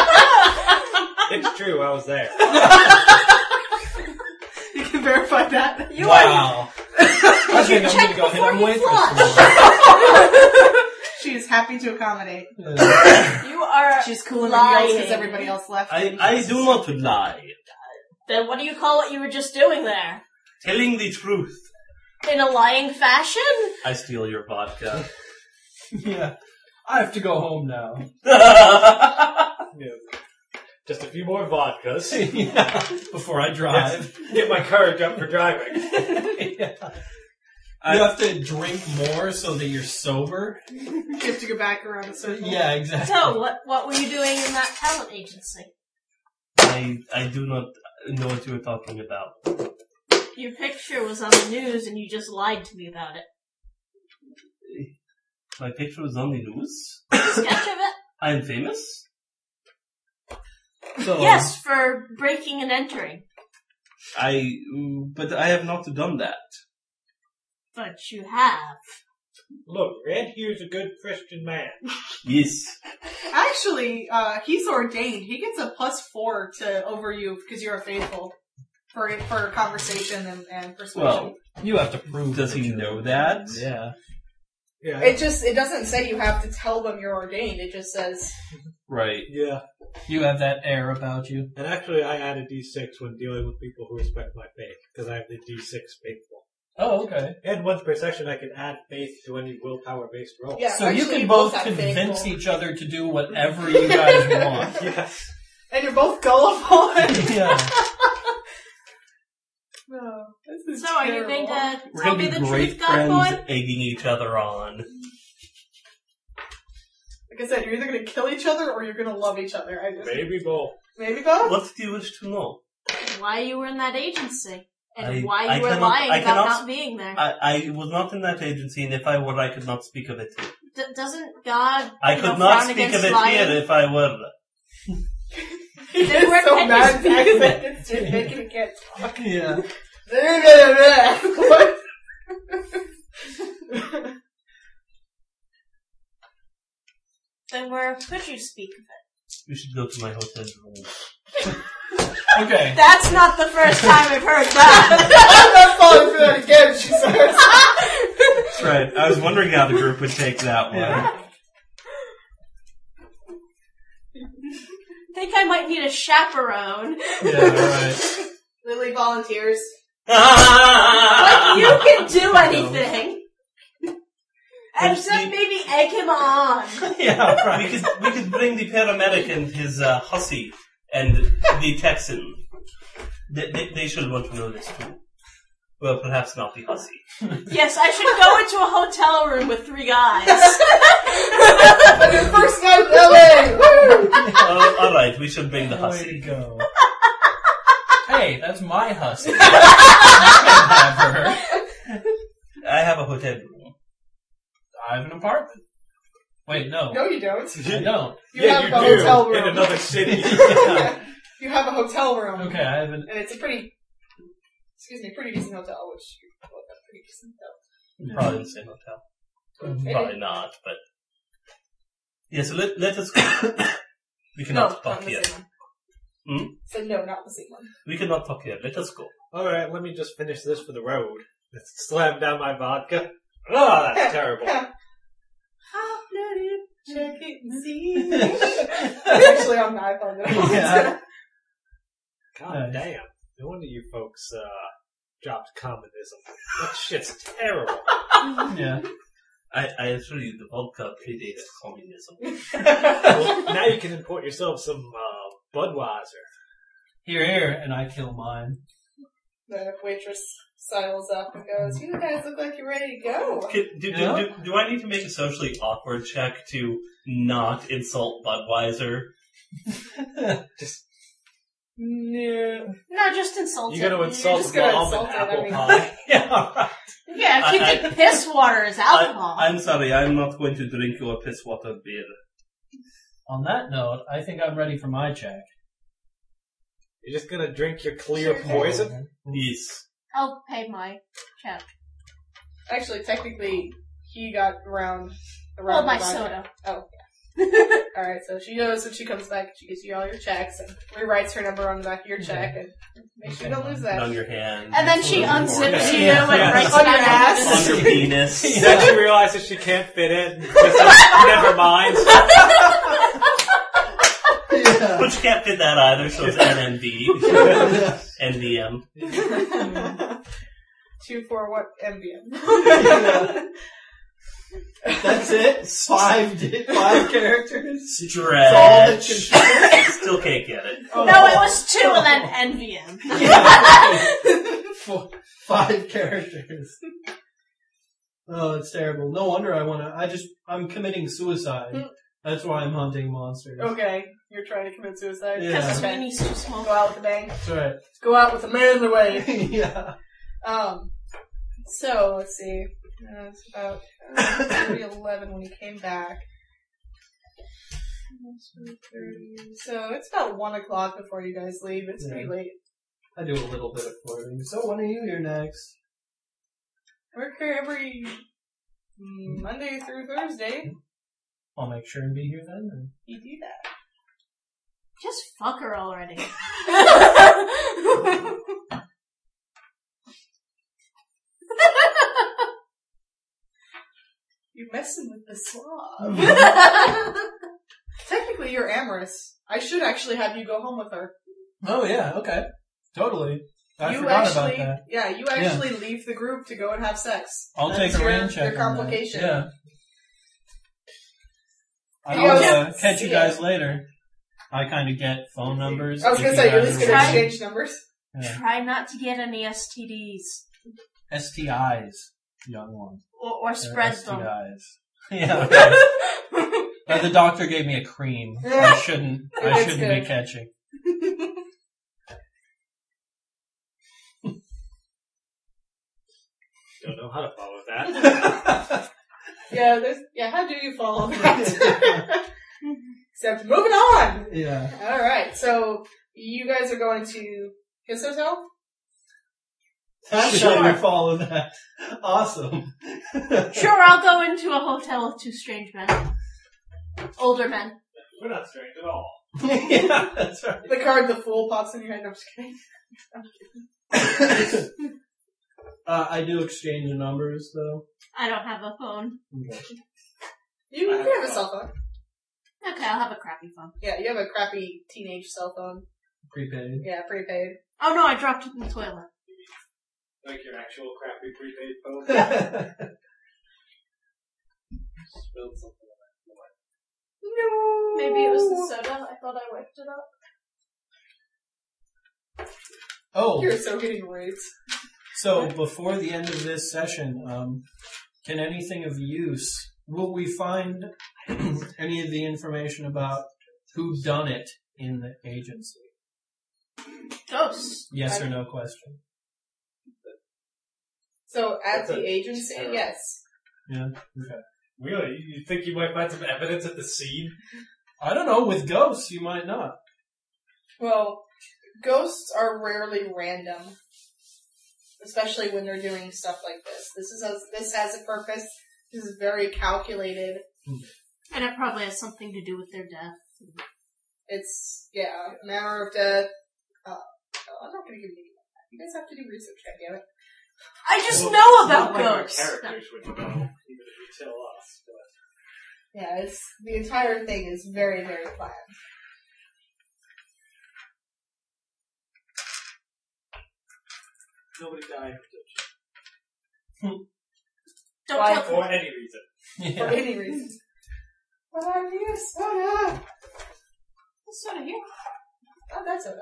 It's true, I was there. You can verify that. that. You are. Wow. I think I'm check gonna go hit before on you waitress. She is happy to accommodate. You are. She's cooling the lying. heels because everybody else left. I do not lie. Then what do you call what you were just doing there? Telling the truth. In a lying fashion? I steal your vodka. Yeah. I have to go home now. Yeah. Just a few more vodkas. Yeah. Before I drive. Get my courage up for driving. Yeah. You have to drink more so that you're sober. You have to go back around the circle. Yeah, exactly. So, what were you doing in that talent agency? I do not know what you are talking about. Your picture was on the news and you just lied to me about it. My picture was on the news. Sketch of it? I am famous. So, Yes, for breaking and entering. But I have not done that. But you have. Look, Red here's a good Christian man. Yes. Actually, he's ordained. He gets a +4 to over you because you're a faithful for conversation and persuasion. Well, you have to prove. does he know that? Yeah. Yeah. It doesn't say you have to tell them you're ordained. It just says Right. Yeah. You have that air about you. And actually, I add a D6 when dealing with people who respect my faith, because I have the D6 faithful. Oh, okay. And once per session, I can add faith to any willpower-based roll. yeah. So you actually, can both have convince faithful. each other to do whatever you guys want. Yes. And you're both gullible. Yeah. No, this is So, are you terrible. going to We're tell gonna me be the great truth, God friends, boy? egging each other on. Like I said, you're either going to kill each other or you're going to love each other. Maybe both. Maybe both? What do you wish to know? Why you were in that agency. And I why you were cannot- lying I about cannot- not being there. I was not in that agency, and if I were, I could not speak of it here. Doesn't God I you could know, not frown speak of against it lying? here if I were. He's Then where so can mad you at his accent, it's just making him can't talk. Yeah. What? Then where could you speak of it? We should go to my hotel room. Okay. That's not the first time I've heard that. I'm not falling for that again, she says. That's right. I was wondering how the group would take that one. Yeah. Think I might need a chaperone. Yeah, right. Lily volunteers. Like, you can do anything. Except see- maybe egg him on. Yeah, right. We could bring the paramedic and his hussy and the Texan. They should want to know this too. Well, perhaps not the hussy. Yes, I should go into a hotel room with 3 guys. Your first night in LA! Woo! All right, we should bring the Way to hussy. go. Hey, that's my hussy. You can have her. I have a hotel room. I have an apartment. Wait, no. No, you don't. I don't. You have a hotel room. In another city. Yeah. You have a hotel room. Okay, I have an... And it's a pretty decent hotel, which a pretty decent hotel. Probably the same hotel. Maybe. Probably not, but... Yeah, so let us go. We No, cannot not talk the here. same one. So no, not the same one. We cannot talk here. Let us go. Alright, let me just finish this for the road. Let's slam down my vodka. Oh, that's terrible. Hot blooded, check it and see. Actually, on the iPhone. Yeah. God Nice. damn. No wonder you folks, dropped communism. That shit's terrible. Yeah. I assure you, the vodka predates communism. Well, now you can import yourself some, Budweiser. Here, and I kill mine. The waitress sidles up and goes, "You guys look like you're ready to go." Do I need to make a socially awkward check to not insult Budweiser? Yeah. No, just insult You're gonna him. insult just gonna mom insult and it, apple I mean. pie. Yeah, right. Yeah, if you think piss water is alcohol. I'm sorry, I'm not going to drink your piss water beer. On that note, I think I'm ready for my check. You're just gonna drink your clear poison? Yes. I'll pay my check. Actually, technically, he got around Well, my the vodka. soda. Oh, Alright, so she goes when she comes back, she gives you all your checks and rewrites her number on the back of your check and make sure you don't lose Put that. on your hand. And then she unzips you Yeah. and Yeah. writes On down your ass. On your penis. Then she realizes she can't fit it. Just like, never mind. Yeah. But you can't fit that either, so it's NND. NDM. 2 for what? MVM. That's it? 5 characters? Stretch. Still can't get it. No, it was 2 and then NVM. 5 characters. Oh, it's terrible. No wonder I'm committing suicide. That's why I'm hunting monsters. Okay, you're trying to commit suicide. Yeah. Because Okay. Sweeney's too small. Go out with a bang. That's right. Go out with a manly way. Yeah. So, let's see. It's about 11 when he came back. So, it's about 1 o'clock before you guys leave. It's pretty late. I do a little bit of flirting. So when are you here next? We're here every Monday through Thursday. I'll make sure and be here then. And You do that. Just fuck her already. You're messing with the slob. Technically, you're amorous. I should actually have you go home with her. Oh yeah, okay. Totally. I forgot about that. Yeah, you actually leave the group to go and have sex. I'll That's take a rain check. Your on that. complication. Yeah. He goes, I'll catch you guys later. I kind of get phone numbers. I was going to say, you're just going to exchange numbers. Yeah. Try not to get any STDs. STIs, young one. Or spread them. STIs. Yeah. Okay. The doctor gave me a cream. I shouldn't That's be good. catching. Don't know how to follow that. How do you follow that? Except moving on! Yeah. Alright, so you guys are going to his hotel? That's Sure. how you follow that. Awesome. Sure, I'll go into a hotel with 2 strange men. Older men. We're not strange at all. Yeah, that's right. The card, the fool, pops in your head. No, I'm just kidding. I do exchange numbers though. I don't have a phone. Okay. You can have a cell phone. Okay, I'll have a crappy phone. Yeah, you have a crappy teenage cell phone. Prepaid. Yeah, prepaid. Oh no, I dropped it in the toilet. Like your actual crappy prepaid phone. Spilled something on that floor. No! Maybe it was the soda. I thought I wiped it up. Oh, You're so getting raped. so before the end of this session, can anything of use, will we find any of the information about who done it in the agency? Ghosts. Yes or no question? So at That's the a agency, terror. yes. Yeah. Okay. Really? You think you might find some evidence at the scene? I don't know, with ghosts you might not. Well, ghosts are rarely random. Especially when they're doing stuff like this. This has a purpose. This is very calculated. And it probably has something to do with their death. It's, manner of death. I'm not gonna give you any of that. You guys have to do research, goddammit. I just know about Like our ghosts. characters would know, even if you tell us. But Yeah, the entire thing is very, very planned. nobody died Don't Why? tell for any reason. For Yeah. any reason. But I need a soda! What's soda here? Oh, that's soda.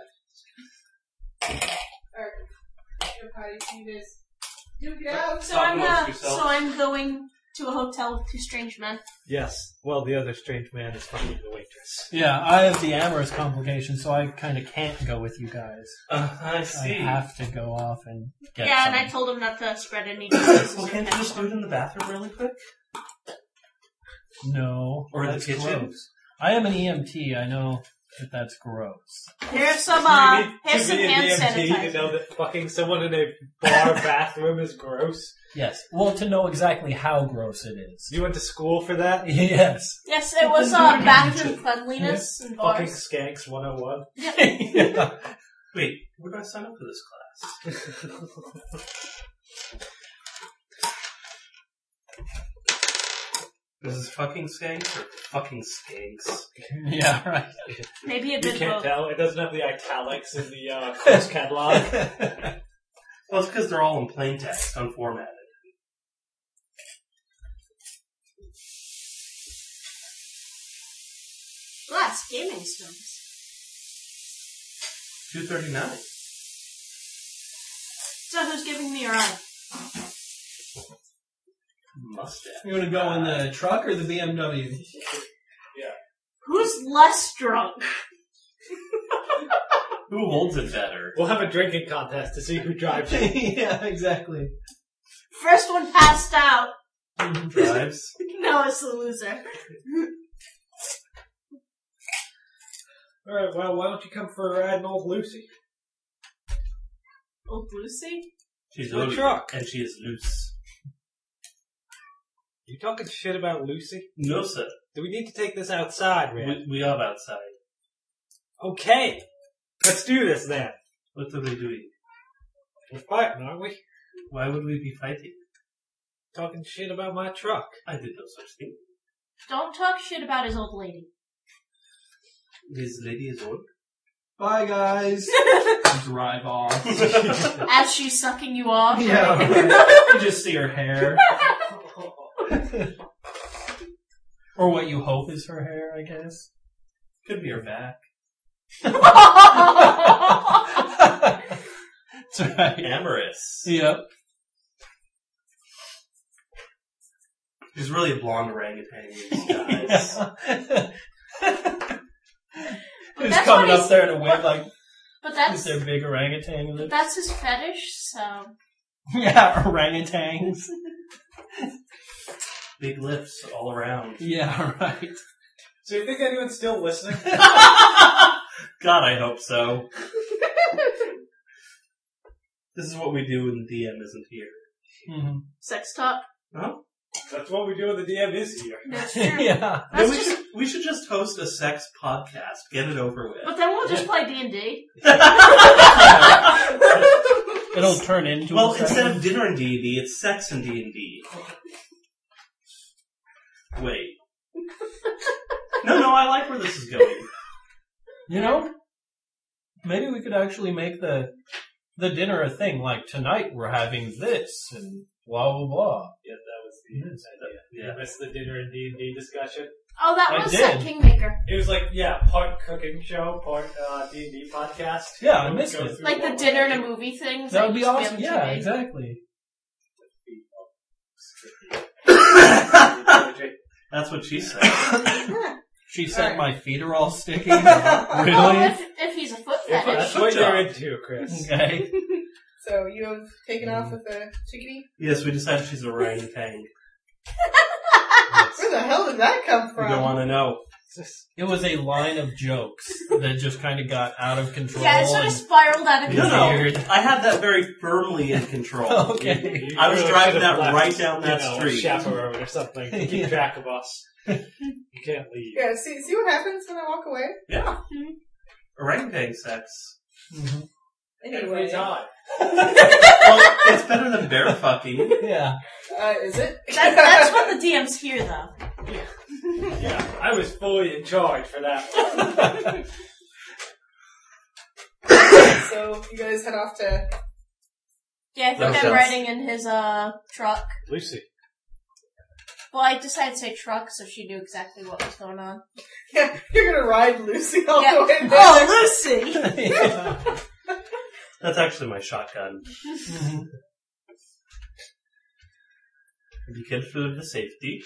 Alright. How do you do this? Duke it out! So Talk I'm amongst yourselves. so I'm going to a hotel with 2 strange men. Yes. Well, the other strange man is fucking the waitress. Yeah, I have the amorous complication, so I kind of can't go with you guys. I I see. have to go off and get Yeah, some. and I told him not to spread any diseases. Well, can't you just do it in the bathroom really quick? No. Or in the that's kitchen? gross. I am an EMT, I know that that's gross. Here's some You need here's to some be an hand EMT sanitizer. to know that fucking someone in a bar bathroom is gross. Yes. Well, to know exactly how gross it is. You went to school for that? Yes. Yes, it was bathroom cleanliness and Fucking bars. Skanks 101. Yeah. Wait, where do I sign up for this class? This is fucking skanks or fucking skanks? Yeah, right. Maybe a You bit can't both. tell. It doesn't have the italics in the course catalog. Well, it's because they're all in plain text, unformatted. Glass gaming stones. $2.39. So who's giving me a ride? Mustache. You want to go in the truck or the BMW? Who's less drunk? Who holds it better? We'll have a drinking contest to see who drives it. Yeah, exactly. First one passed out. Drives? No, it's the loser. Alright, well, why don't you come for a ride in old Lucy? Old Lucy? She's The old, truck. and she is loose. You talking shit about Lucy? No, sir. Do we need to take this outside, man? We are outside. Okay. Let's do this then. What are we doing? We're fighting, aren't we? Why would we be fighting? Talking shit about my truck. I did no such thing. Don't talk shit about his old lady. This lady is old. Bye, guys. Drive off. As she's sucking you off. Yeah, right? right. You just see her hair. Or what you hope is her hair, I guess. Could be her back. That's right. Amorous. Yep. She's really a blonde orangutan in disguise. Who's that's coming what up there in a wig like, But is that's there big orangutan in it? that's his fetish, so Yeah, orangutans. Big lips all around. Yeah, right. So you think anyone's still listening? God, I hope so. This is what we do when the DM isn't here. Mm-hmm. sex talk. Huh? That's what we do when the DM is here. That's true. Yeah. That's No, just, we should just host a sex podcast. Get it over with. but then we'll just play D&D. It'll turn into Well, a instead of dinner and D&D, it's sex and D&D. Wait. No, I like where this is going. You know, maybe we could actually make the dinner a thing. Like, tonight we're having this, and blah, blah, blah. Yeah, that was the idea. Yeah. You missed the dinner and D&D discussion. Oh, that I was did. that Kingmaker. It was like, yeah, part cooking show, part D&D podcast. Yeah, I We'll missed go it. through Like the what dinner was and a movie things. That would be used to awesome. on Yeah, TV. exactly. That's what she said. She said Alright. my feet are all sticky. Oh, Really? if he's a foot If fetish. that's what you're into, Chris. Okay. So you have taken off with the chickadee? Yes, we decided she's a orangutan. Where the hell did that come We from? don't want to know. It was a line of jokes that just kind of got out of control. Yeah, it sort of and- spiraled out of No, control. no. Weird. I had that very firmly in control. Okay. I was really driving should that have right left, down that street. A chaperone or something to keep Yeah. track of us. You can't leave. Yeah, see what happens when I walk away? Yeah. Orangutan sex. Mhm. Anyway. Every time. Well, it's better than bear fucking. Yeah. Is it? That's when the DM's here, though. Yeah, I was fully in charge for that one. So you guys head off to... Yeah, I think That I'm sounds- riding in his truck. Lucy. Well, I decided to say truck, so she knew exactly what was going on. Yeah, you're gonna ride Lucy all Yeah. the way there. Oh, Lucy! Yeah. That's actually my shotgun. Mhm. Be careful of the safety.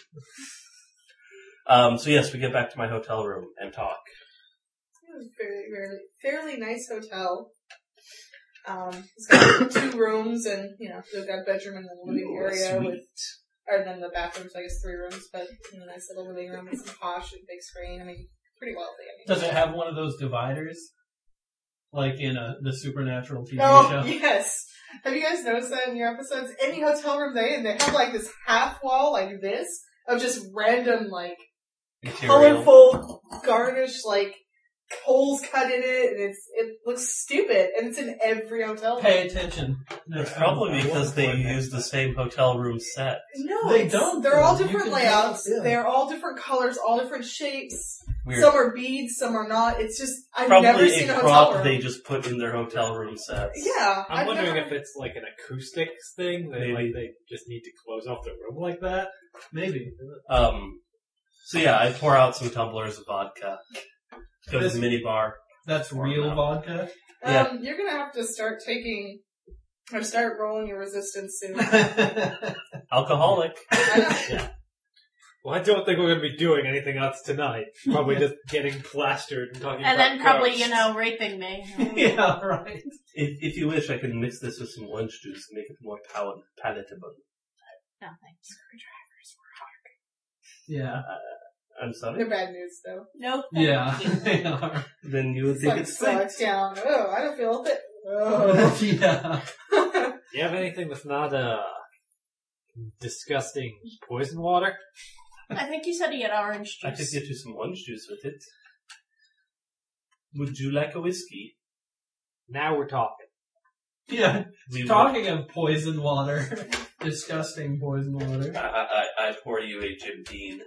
So yes, we get back to my hotel room and talk. It was fairly nice hotel. It's got 2 rooms and, they've got a bedroom and a living area Sweet. or then the bathrooms, I guess 3 rooms, but a nice little living room with some posh and big screen. I mean, pretty wealthy. Does it have one of those dividers? Like in the Supernatural TV Oh, show? yes. Have you guys noticed that in your episodes? Any hotel room they have like this half wall like this of just random like Material. colorful garnish like holes cut in it, and it looks stupid, and it's in every hotel room. Pay attention. It's probably because they use the same hotel room set. No, They don't, They're all though. You different can layouts. tell, yeah. They're all different colors, all different shapes. Weird. Some are beads, some are not. It's just I've Probably never seen a a hotel prop room. they just put in their hotel room sets. Yeah, I'm wondering never... if it's like an acoustics thing, that Maybe. like they just need to close off the room like that. Maybe. So yeah, I pour out some tumblers of vodka. Go to This- the minibar. That's real no. vodka. Yeah. You're gonna have to start rolling your resistance soon. Alcoholic. I know. Well, I don't think we're going to be doing anything else tonight. Probably just getting plastered and talking about And then probably, ghosts. raping me. Yeah, right. If you wish, I can mix this with some orange juice to make it more palatable. No, thanks. Yeah. I'm sorry? They're bad news though. No, Yeah. thank you. They are. Then you would It's think like it's fake. sucks down. Oh, I don't feel a bit. Oh. Yeah. Do you have anything that's not, disgusting poison water? I think you said he had orange I could juice. get you some orange juice with it. Would you like a whiskey? Now we're talking. Yeah. We Talking of poison water. Disgusting poison water. I pour you a Jim Beam.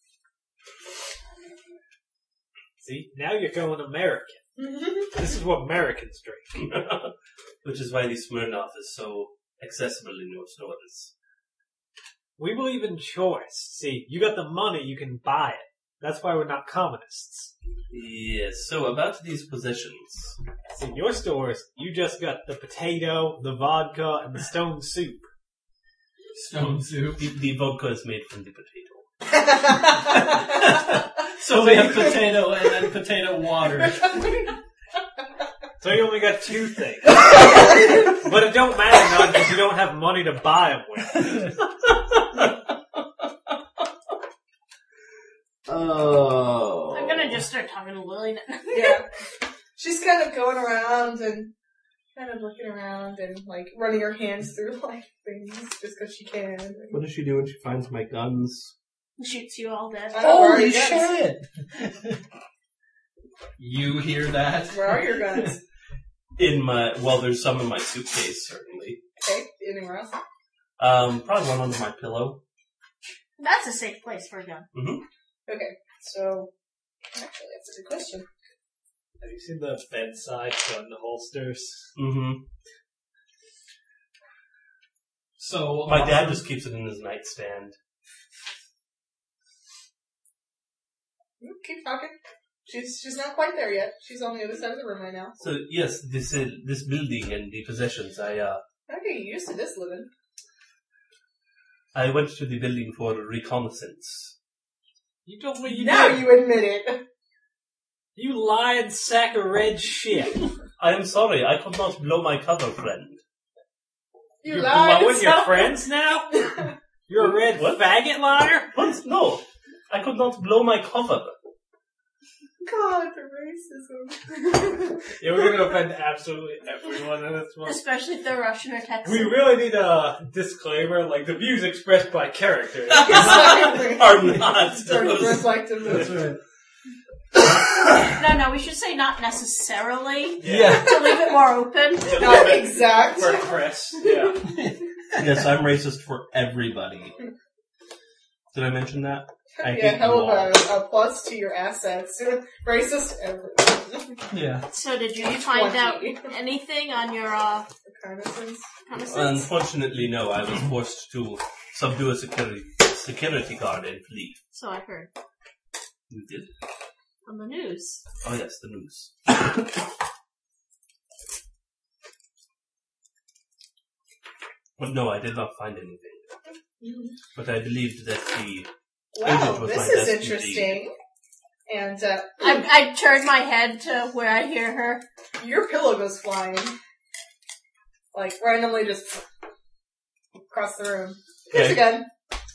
See, now you're going American. This is what Americans drink. Which is why the Smirnoff is so accessible in your stores. We believe in choice. See, you got the money, you can buy it. That's why we're not communists. Yes, so about these positions. See, in your stores, you just got the potato, the vodka, and the stone soup. Stone soup. The vodka is made from the potato. So we have potato and then potato water. So you only got two things. But it don't matter none because you don't have money to buy them with. Oh. I'm gonna just start talking to Lily now. Yeah. She's kind of going around and kind of looking around and like running her hands through like things just because she can. What does she do when she finds my guns? Shoots you all dead. Holy shit! You hear that? Where are your guns? There's some in my suitcase, certainly. Okay, anywhere else? Probably one under my pillow. That's a safe place for a gun. Okay, so actually that's a good question. Have you seen the bedside gun holsters? Mm-hmm. So My dad just keeps it in his nightstand. Keep talking. She's not quite there yet. She's on the other side of the room right now. So yes, this building and the possessions. I'm getting used to this living. I went to the building for reconnaissance. You told me you Now did. you admit it. You lying sack of red shit. I am sorry, I could not blow my cover, friend. You You're lied. blowing your so- friends now? You're a red What? faggot liar? What? No, I could not blow my cover. God, the racism. Yeah, we're gonna offend absolutely everyone in this one. Especially if they're Russian or Texan. We really need a disclaimer, like the views expressed by characters. Exactly. Are not Starting to those. reflect in That's the... right. No, we should say not necessarily. Yeah. To leave it more open. Not exact. For press. Yeah. Yes, I'm racist for everybody. Did I mention that? I Yeah, hate hell you all. of a plus to your assets. Racist everything. Yeah. So did you find 20. out anything on your, Reconnaissance. reconnaissance? Unfortunately, no. I was forced to subdue a security guard and flee. So I heard You did? on the news. Oh yes, the news. But no, I did not find anything. But I believed that the Wow, was this my is best interesting. And I turned my head to where I hear her. your pillow goes flying. Like, randomly just across the room. Here's Okay. a gun.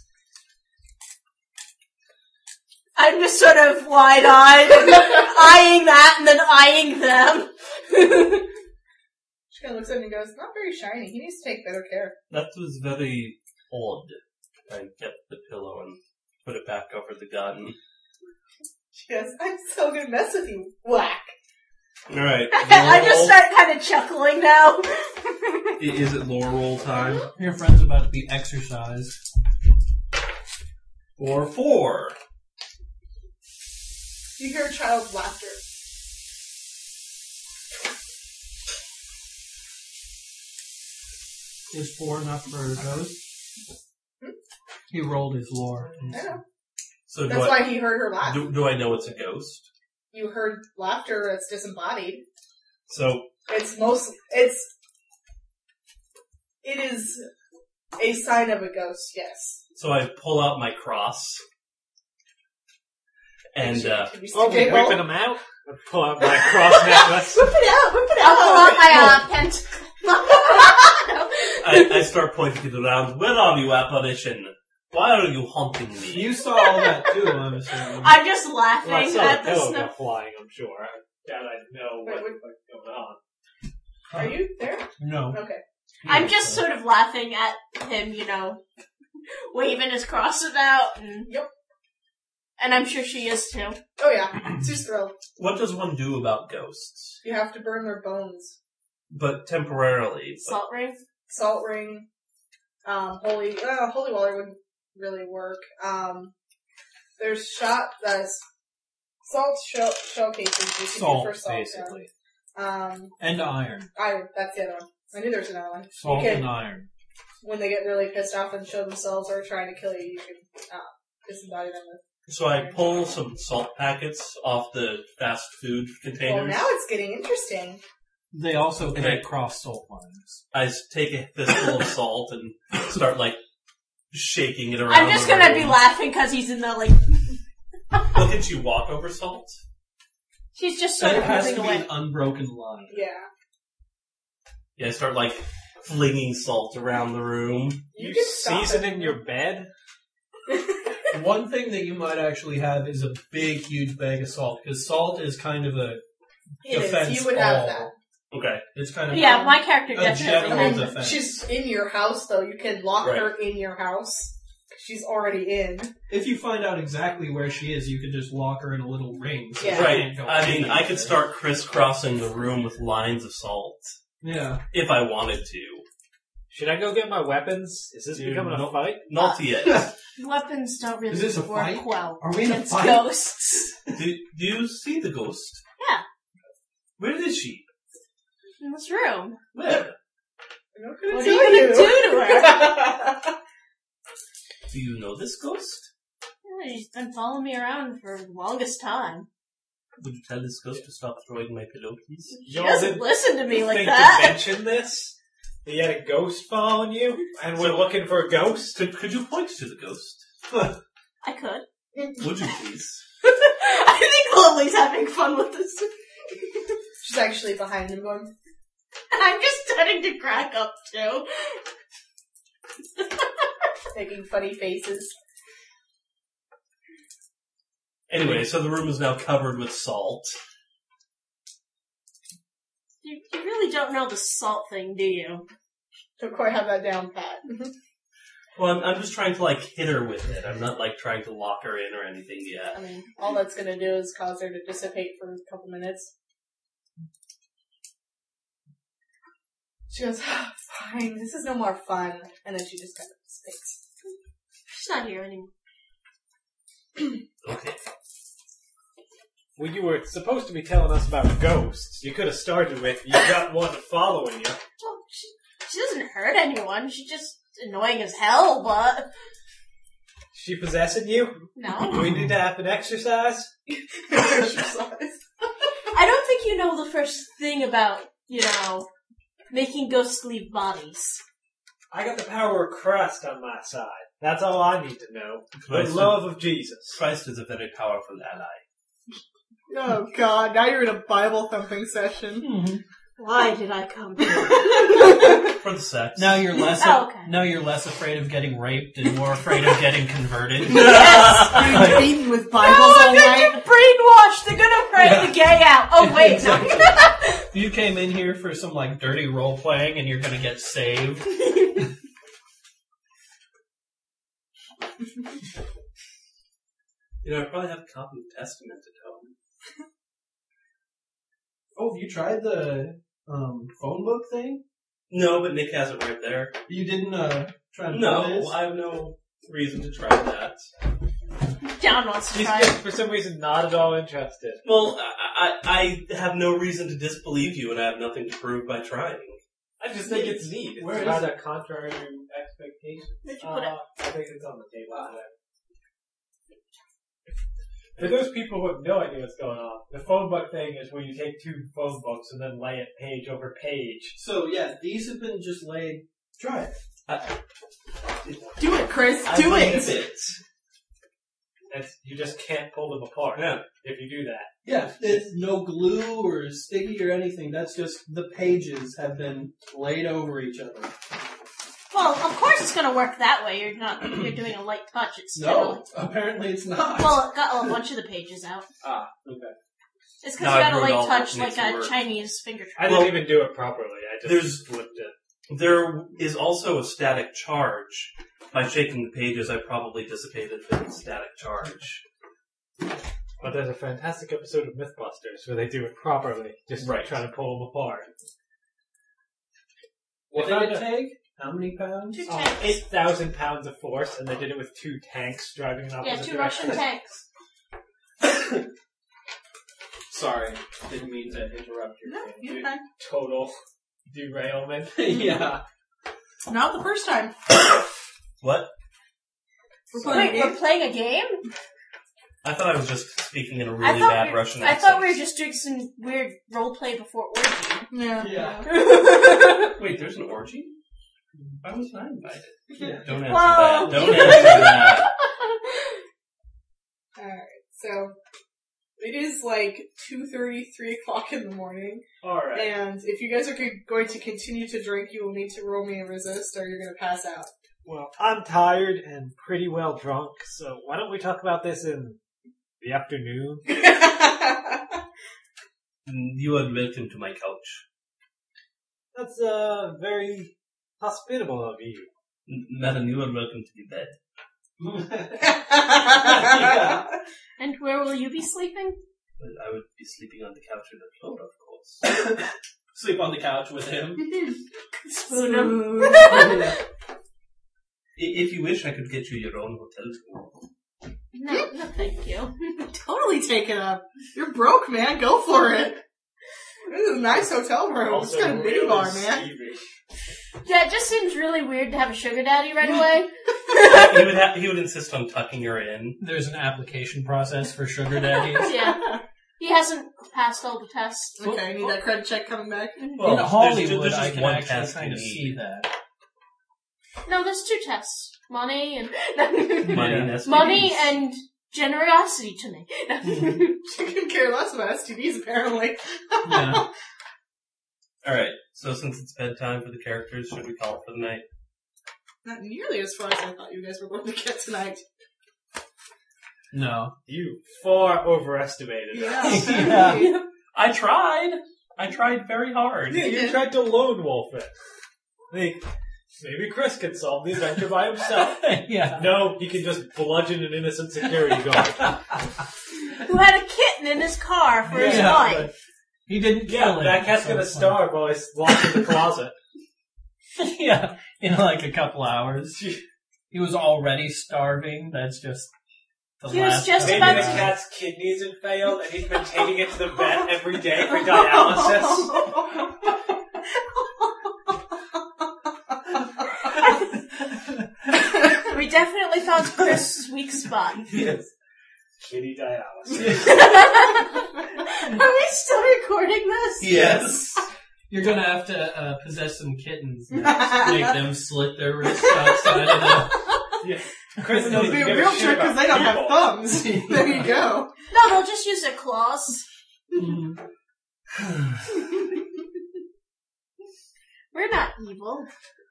I'm just sort of wide-eyed, eyeing that and then eyeing them. She kind of looks at him and goes, "Not very shiny. He needs to take better care." That was very odd. I get the pillow and put it back over the gun. She goes, "I'm so gonna mess with you." Whack. Alright. I just start kind of chuckling now. Is it lore roll time? Your friend's about to be exercised. For 4. You hear a child's laughter. Is 4 enough for a ghost? He rolled his lore. I know. So That's why he heard her laugh. do I know it's a ghost? You heard laughter that's disembodied. So It is a sign of a ghost, yes. So I pull out my cross. And, Should we Oh, stick we're it whipping them out? I pull out my cross necklace. Whip it out, whip it out. I'll pull out my pentacle. I start pointing it around. Where are you, apparition? Why are you haunting me? You saw all that too, I'm assuming. I'm just laughing Well, I saw at the the pillow snow. go flying, I'm sure. I doubt I'd know Wait, what wait. the fuck's going on. Are you there? No. Okay. I'm just sort of laughing at him, waving his cross about. And, Yep. And I'm sure she is too. Oh yeah, she's thrilled. What does one do about ghosts? You have to burn their bones. But temporarily. Salt ring? Salt ring, holy water wouldn't really work. There's salt shell cases you can Salt, do for salt. basically. Yeah. And iron. Iron, that's the other one. I knew there was another one. Salt You can, and iron. when they get really pissed off and show themselves or are trying to kill you, you can disembody them with. So I pull some salt packets off the fast food containers. Well, now it's getting interesting. They also And can I- cross salt lines. I take a fistful of salt and start, shaking it around. I'm just the gonna room. be laughing because he's in the, Well, did you walk over salt? she's just sort It of has moving to be away. an unbroken line. Yeah. Yeah, I start, flinging salt around the room. You can stop seasoning it. your bed? One thing that you might actually have is a big, huge bag of salt, because salt is kind of a It defense is. You would have all. that. Okay. It's kind of Yeah, my character a definitely general has. defense. She's in your house, though. You can lock Right. her in your house. She's already in. If you find out exactly where she is, you could just lock her in a little ring. So Yeah. she Right. can't go I mean, anywhere. I could start crisscrossing the room with lines of salt. Yeah. If I wanted to. Should I go get my weapons? Is this Dude, becoming no. a fight? Not yet. Weapons don't really Is this a work fight? well Are we in a against fight? ghosts. Do you see the ghost? Yeah. Where is she? In this room. Where? I'm not gonna What are tell you gonna do to her? Do you know this ghost? Yeah, she's been following me around for the longest time. Would you tell this ghost to stop throwing my pillow, please? She doesn't listen to me like think that. to mention this? That you had a ghost following you, and we're looking for a ghost? Could you point to the ghost? I could. Would you please? I think Lily's having fun with this. She's actually behind him going, I'm just starting to crack up too. making funny faces. Anyway, so the room is now covered with salt. You really don't know the salt thing, do you? Don't quite have that down pat. Well, I'm just trying to, hit her with it. I'm not, trying to lock her in or anything yet. I mean, all that's gonna do is cause her to dissipate for a couple minutes. She goes, fine, this is no more fun. And then she just kind of sticks. She's not here anymore. Okay. Well, you were supposed to be telling us about ghosts. You could have started with, you got one following you. Well, she doesn't hurt anyone. She's just annoying as hell, but She possessing you? Do no. we need to have an exercise? Exercise. I don't think you know the first thing about, making ghosts leave bodies. I got the power of Christ on my side. That's all I need to know. The Christ, love of Jesus. Christ is a very powerful ally. Oh god, now you're in a Bible thumping session. Why did I come here? For the sex. Now you're less. Oh, okay. Now you're less afraid of getting raped and more afraid of getting converted. Being beaten with Bibles all night. Brainwashed. They're gonna pray the gay out. Oh wait, Exactly. no. You came in here for some like dirty role playing, and you're gonna get saved. I probably have a copy of Testament at home. Oh, have you tried the phone book thing? No, but Nick has it right there. You didn't try and No, play this? I have no reason to try that. John wants to He's try. just, for some reason, not at all interested. Well, I have no reason to disbelieve you, and I have nothing to prove by trying. I just think it's neat. It's Where is kind of contrary to expectations. Where'd you put it? I think it's on the table. For those people who have no idea what's going on, the phone book thing is where you take 2 phone books and then lay it page over page. So yeah, these have been just laid. Try it. Do it, Chris. I Do believe it. You just can't pull them apart if you do that. Yeah, it's no glue or sticky or anything. That's just the pages have been laid over each other. Well, of course it's gonna work that way. You're doing a light touch. It's No, apparently it's not. Well, it got a bunch of the pages out. Okay. It's No, because you I've got a heard all light touch that makes like it a work. Chinese finger I trap. didn't even do it properly. I just flipped it. There is also a static charge. By shaking the pages, I probably dissipated the static charge. But there's a fantastic episode of Mythbusters where they do it properly, just Right. trying to pull them apart. What They did found it take? How many pounds? 2 tanks. 8,000 pounds of force, and they did it with 2 tanks driving in opposite Yeah, 2 directions. Russian tanks. Sorry, didn't mean to interrupt your No, game. you're fine. Total derailment. Yeah. Not the first time. What? We're playing Wait, we're playing a game? I thought I was just speaking in a I really thought bad we- Russian I accent. thought we were just doing some weird roleplay before orgy. Yeah. Yeah. Wait, there's an orgy? Why was I invited? Yeah. Don't answer Whoa. that. Don't answer that. Alright, so it is like 2:30, 3 o'clock in the morning, Alright. and if you guys are going to continue to drink, you will need to roll me a resist, or you're going to pass out. Well, I'm tired and pretty well drunk, so why don't we talk about this in the afternoon? You are welcome to my couch. That's, very hospitable of you. Madam, you are welcome to the bed. And where will you be sleeping? I would be sleeping on the couch with the floor, of course. Sleep on the couch with him. Spoon him. If you wish, I could get you your own hotel room. No, thank you. Totally take it up. You're broke, man. Go for it. This is a nice hotel room. It's got a mini bar, man. Yeah, it just seems really weird to have a sugar daddy right away. He would insist on tucking her in. There's an application process for sugar daddies. Yeah. He hasn't passed all the tests. Okay, I need that credit check coming back. Well, In there's Hollywood, just I can one actually test kind you of need. see that. No, there's 2 tests. Money and... Money and STDs. Money and generosity to me. She couldn't care less about STDs, apparently. Yeah. Alright, so since it's bedtime for the characters, should we call it for the night? Not nearly as far as I thought you guys were going to get tonight. No. You far overestimated it. Yeah. Yeah. I tried very hard. Yeah, you tried to lone wolf it. Like, maybe Chris can solve the adventure by himself. Yeah. No, he can just bludgeon an innocent security guard. Who had a kitten in his car for his Yeah, life. He didn't kill Yeah, him. that cat's so gonna it's fine. starve while he's locked in the closet. Yeah, in like a couple hours. He was already starving. That's just the He was last just couple Maybe about the to- hours. cat's kidneys had failed and he's been taking it to the vet every day for dialysis. We definitely found Chris' weak spot. Yes. Kitty dialysis. Are we still recording this? Yes. You're gonna have to possess some kittens next. Make them slit their wrists outside of the... Chris It'll doesn't be a give real shit trick because about they don't have people. thumbs. There you go. No, they'll just use their claws. We're not evil.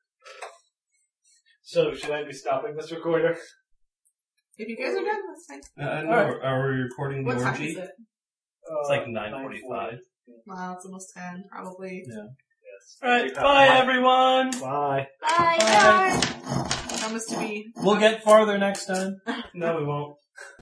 So, should I be stopping this recorder? If you guys are done, that's fine. No, are we recording the What time orgy? is it? It's like 9:45. Wow, it's almost 10, probably. Yeah. Yes. Alright, bye everyone! Bye. Bye. Promise to be. We'll get farther next time. No, we won't.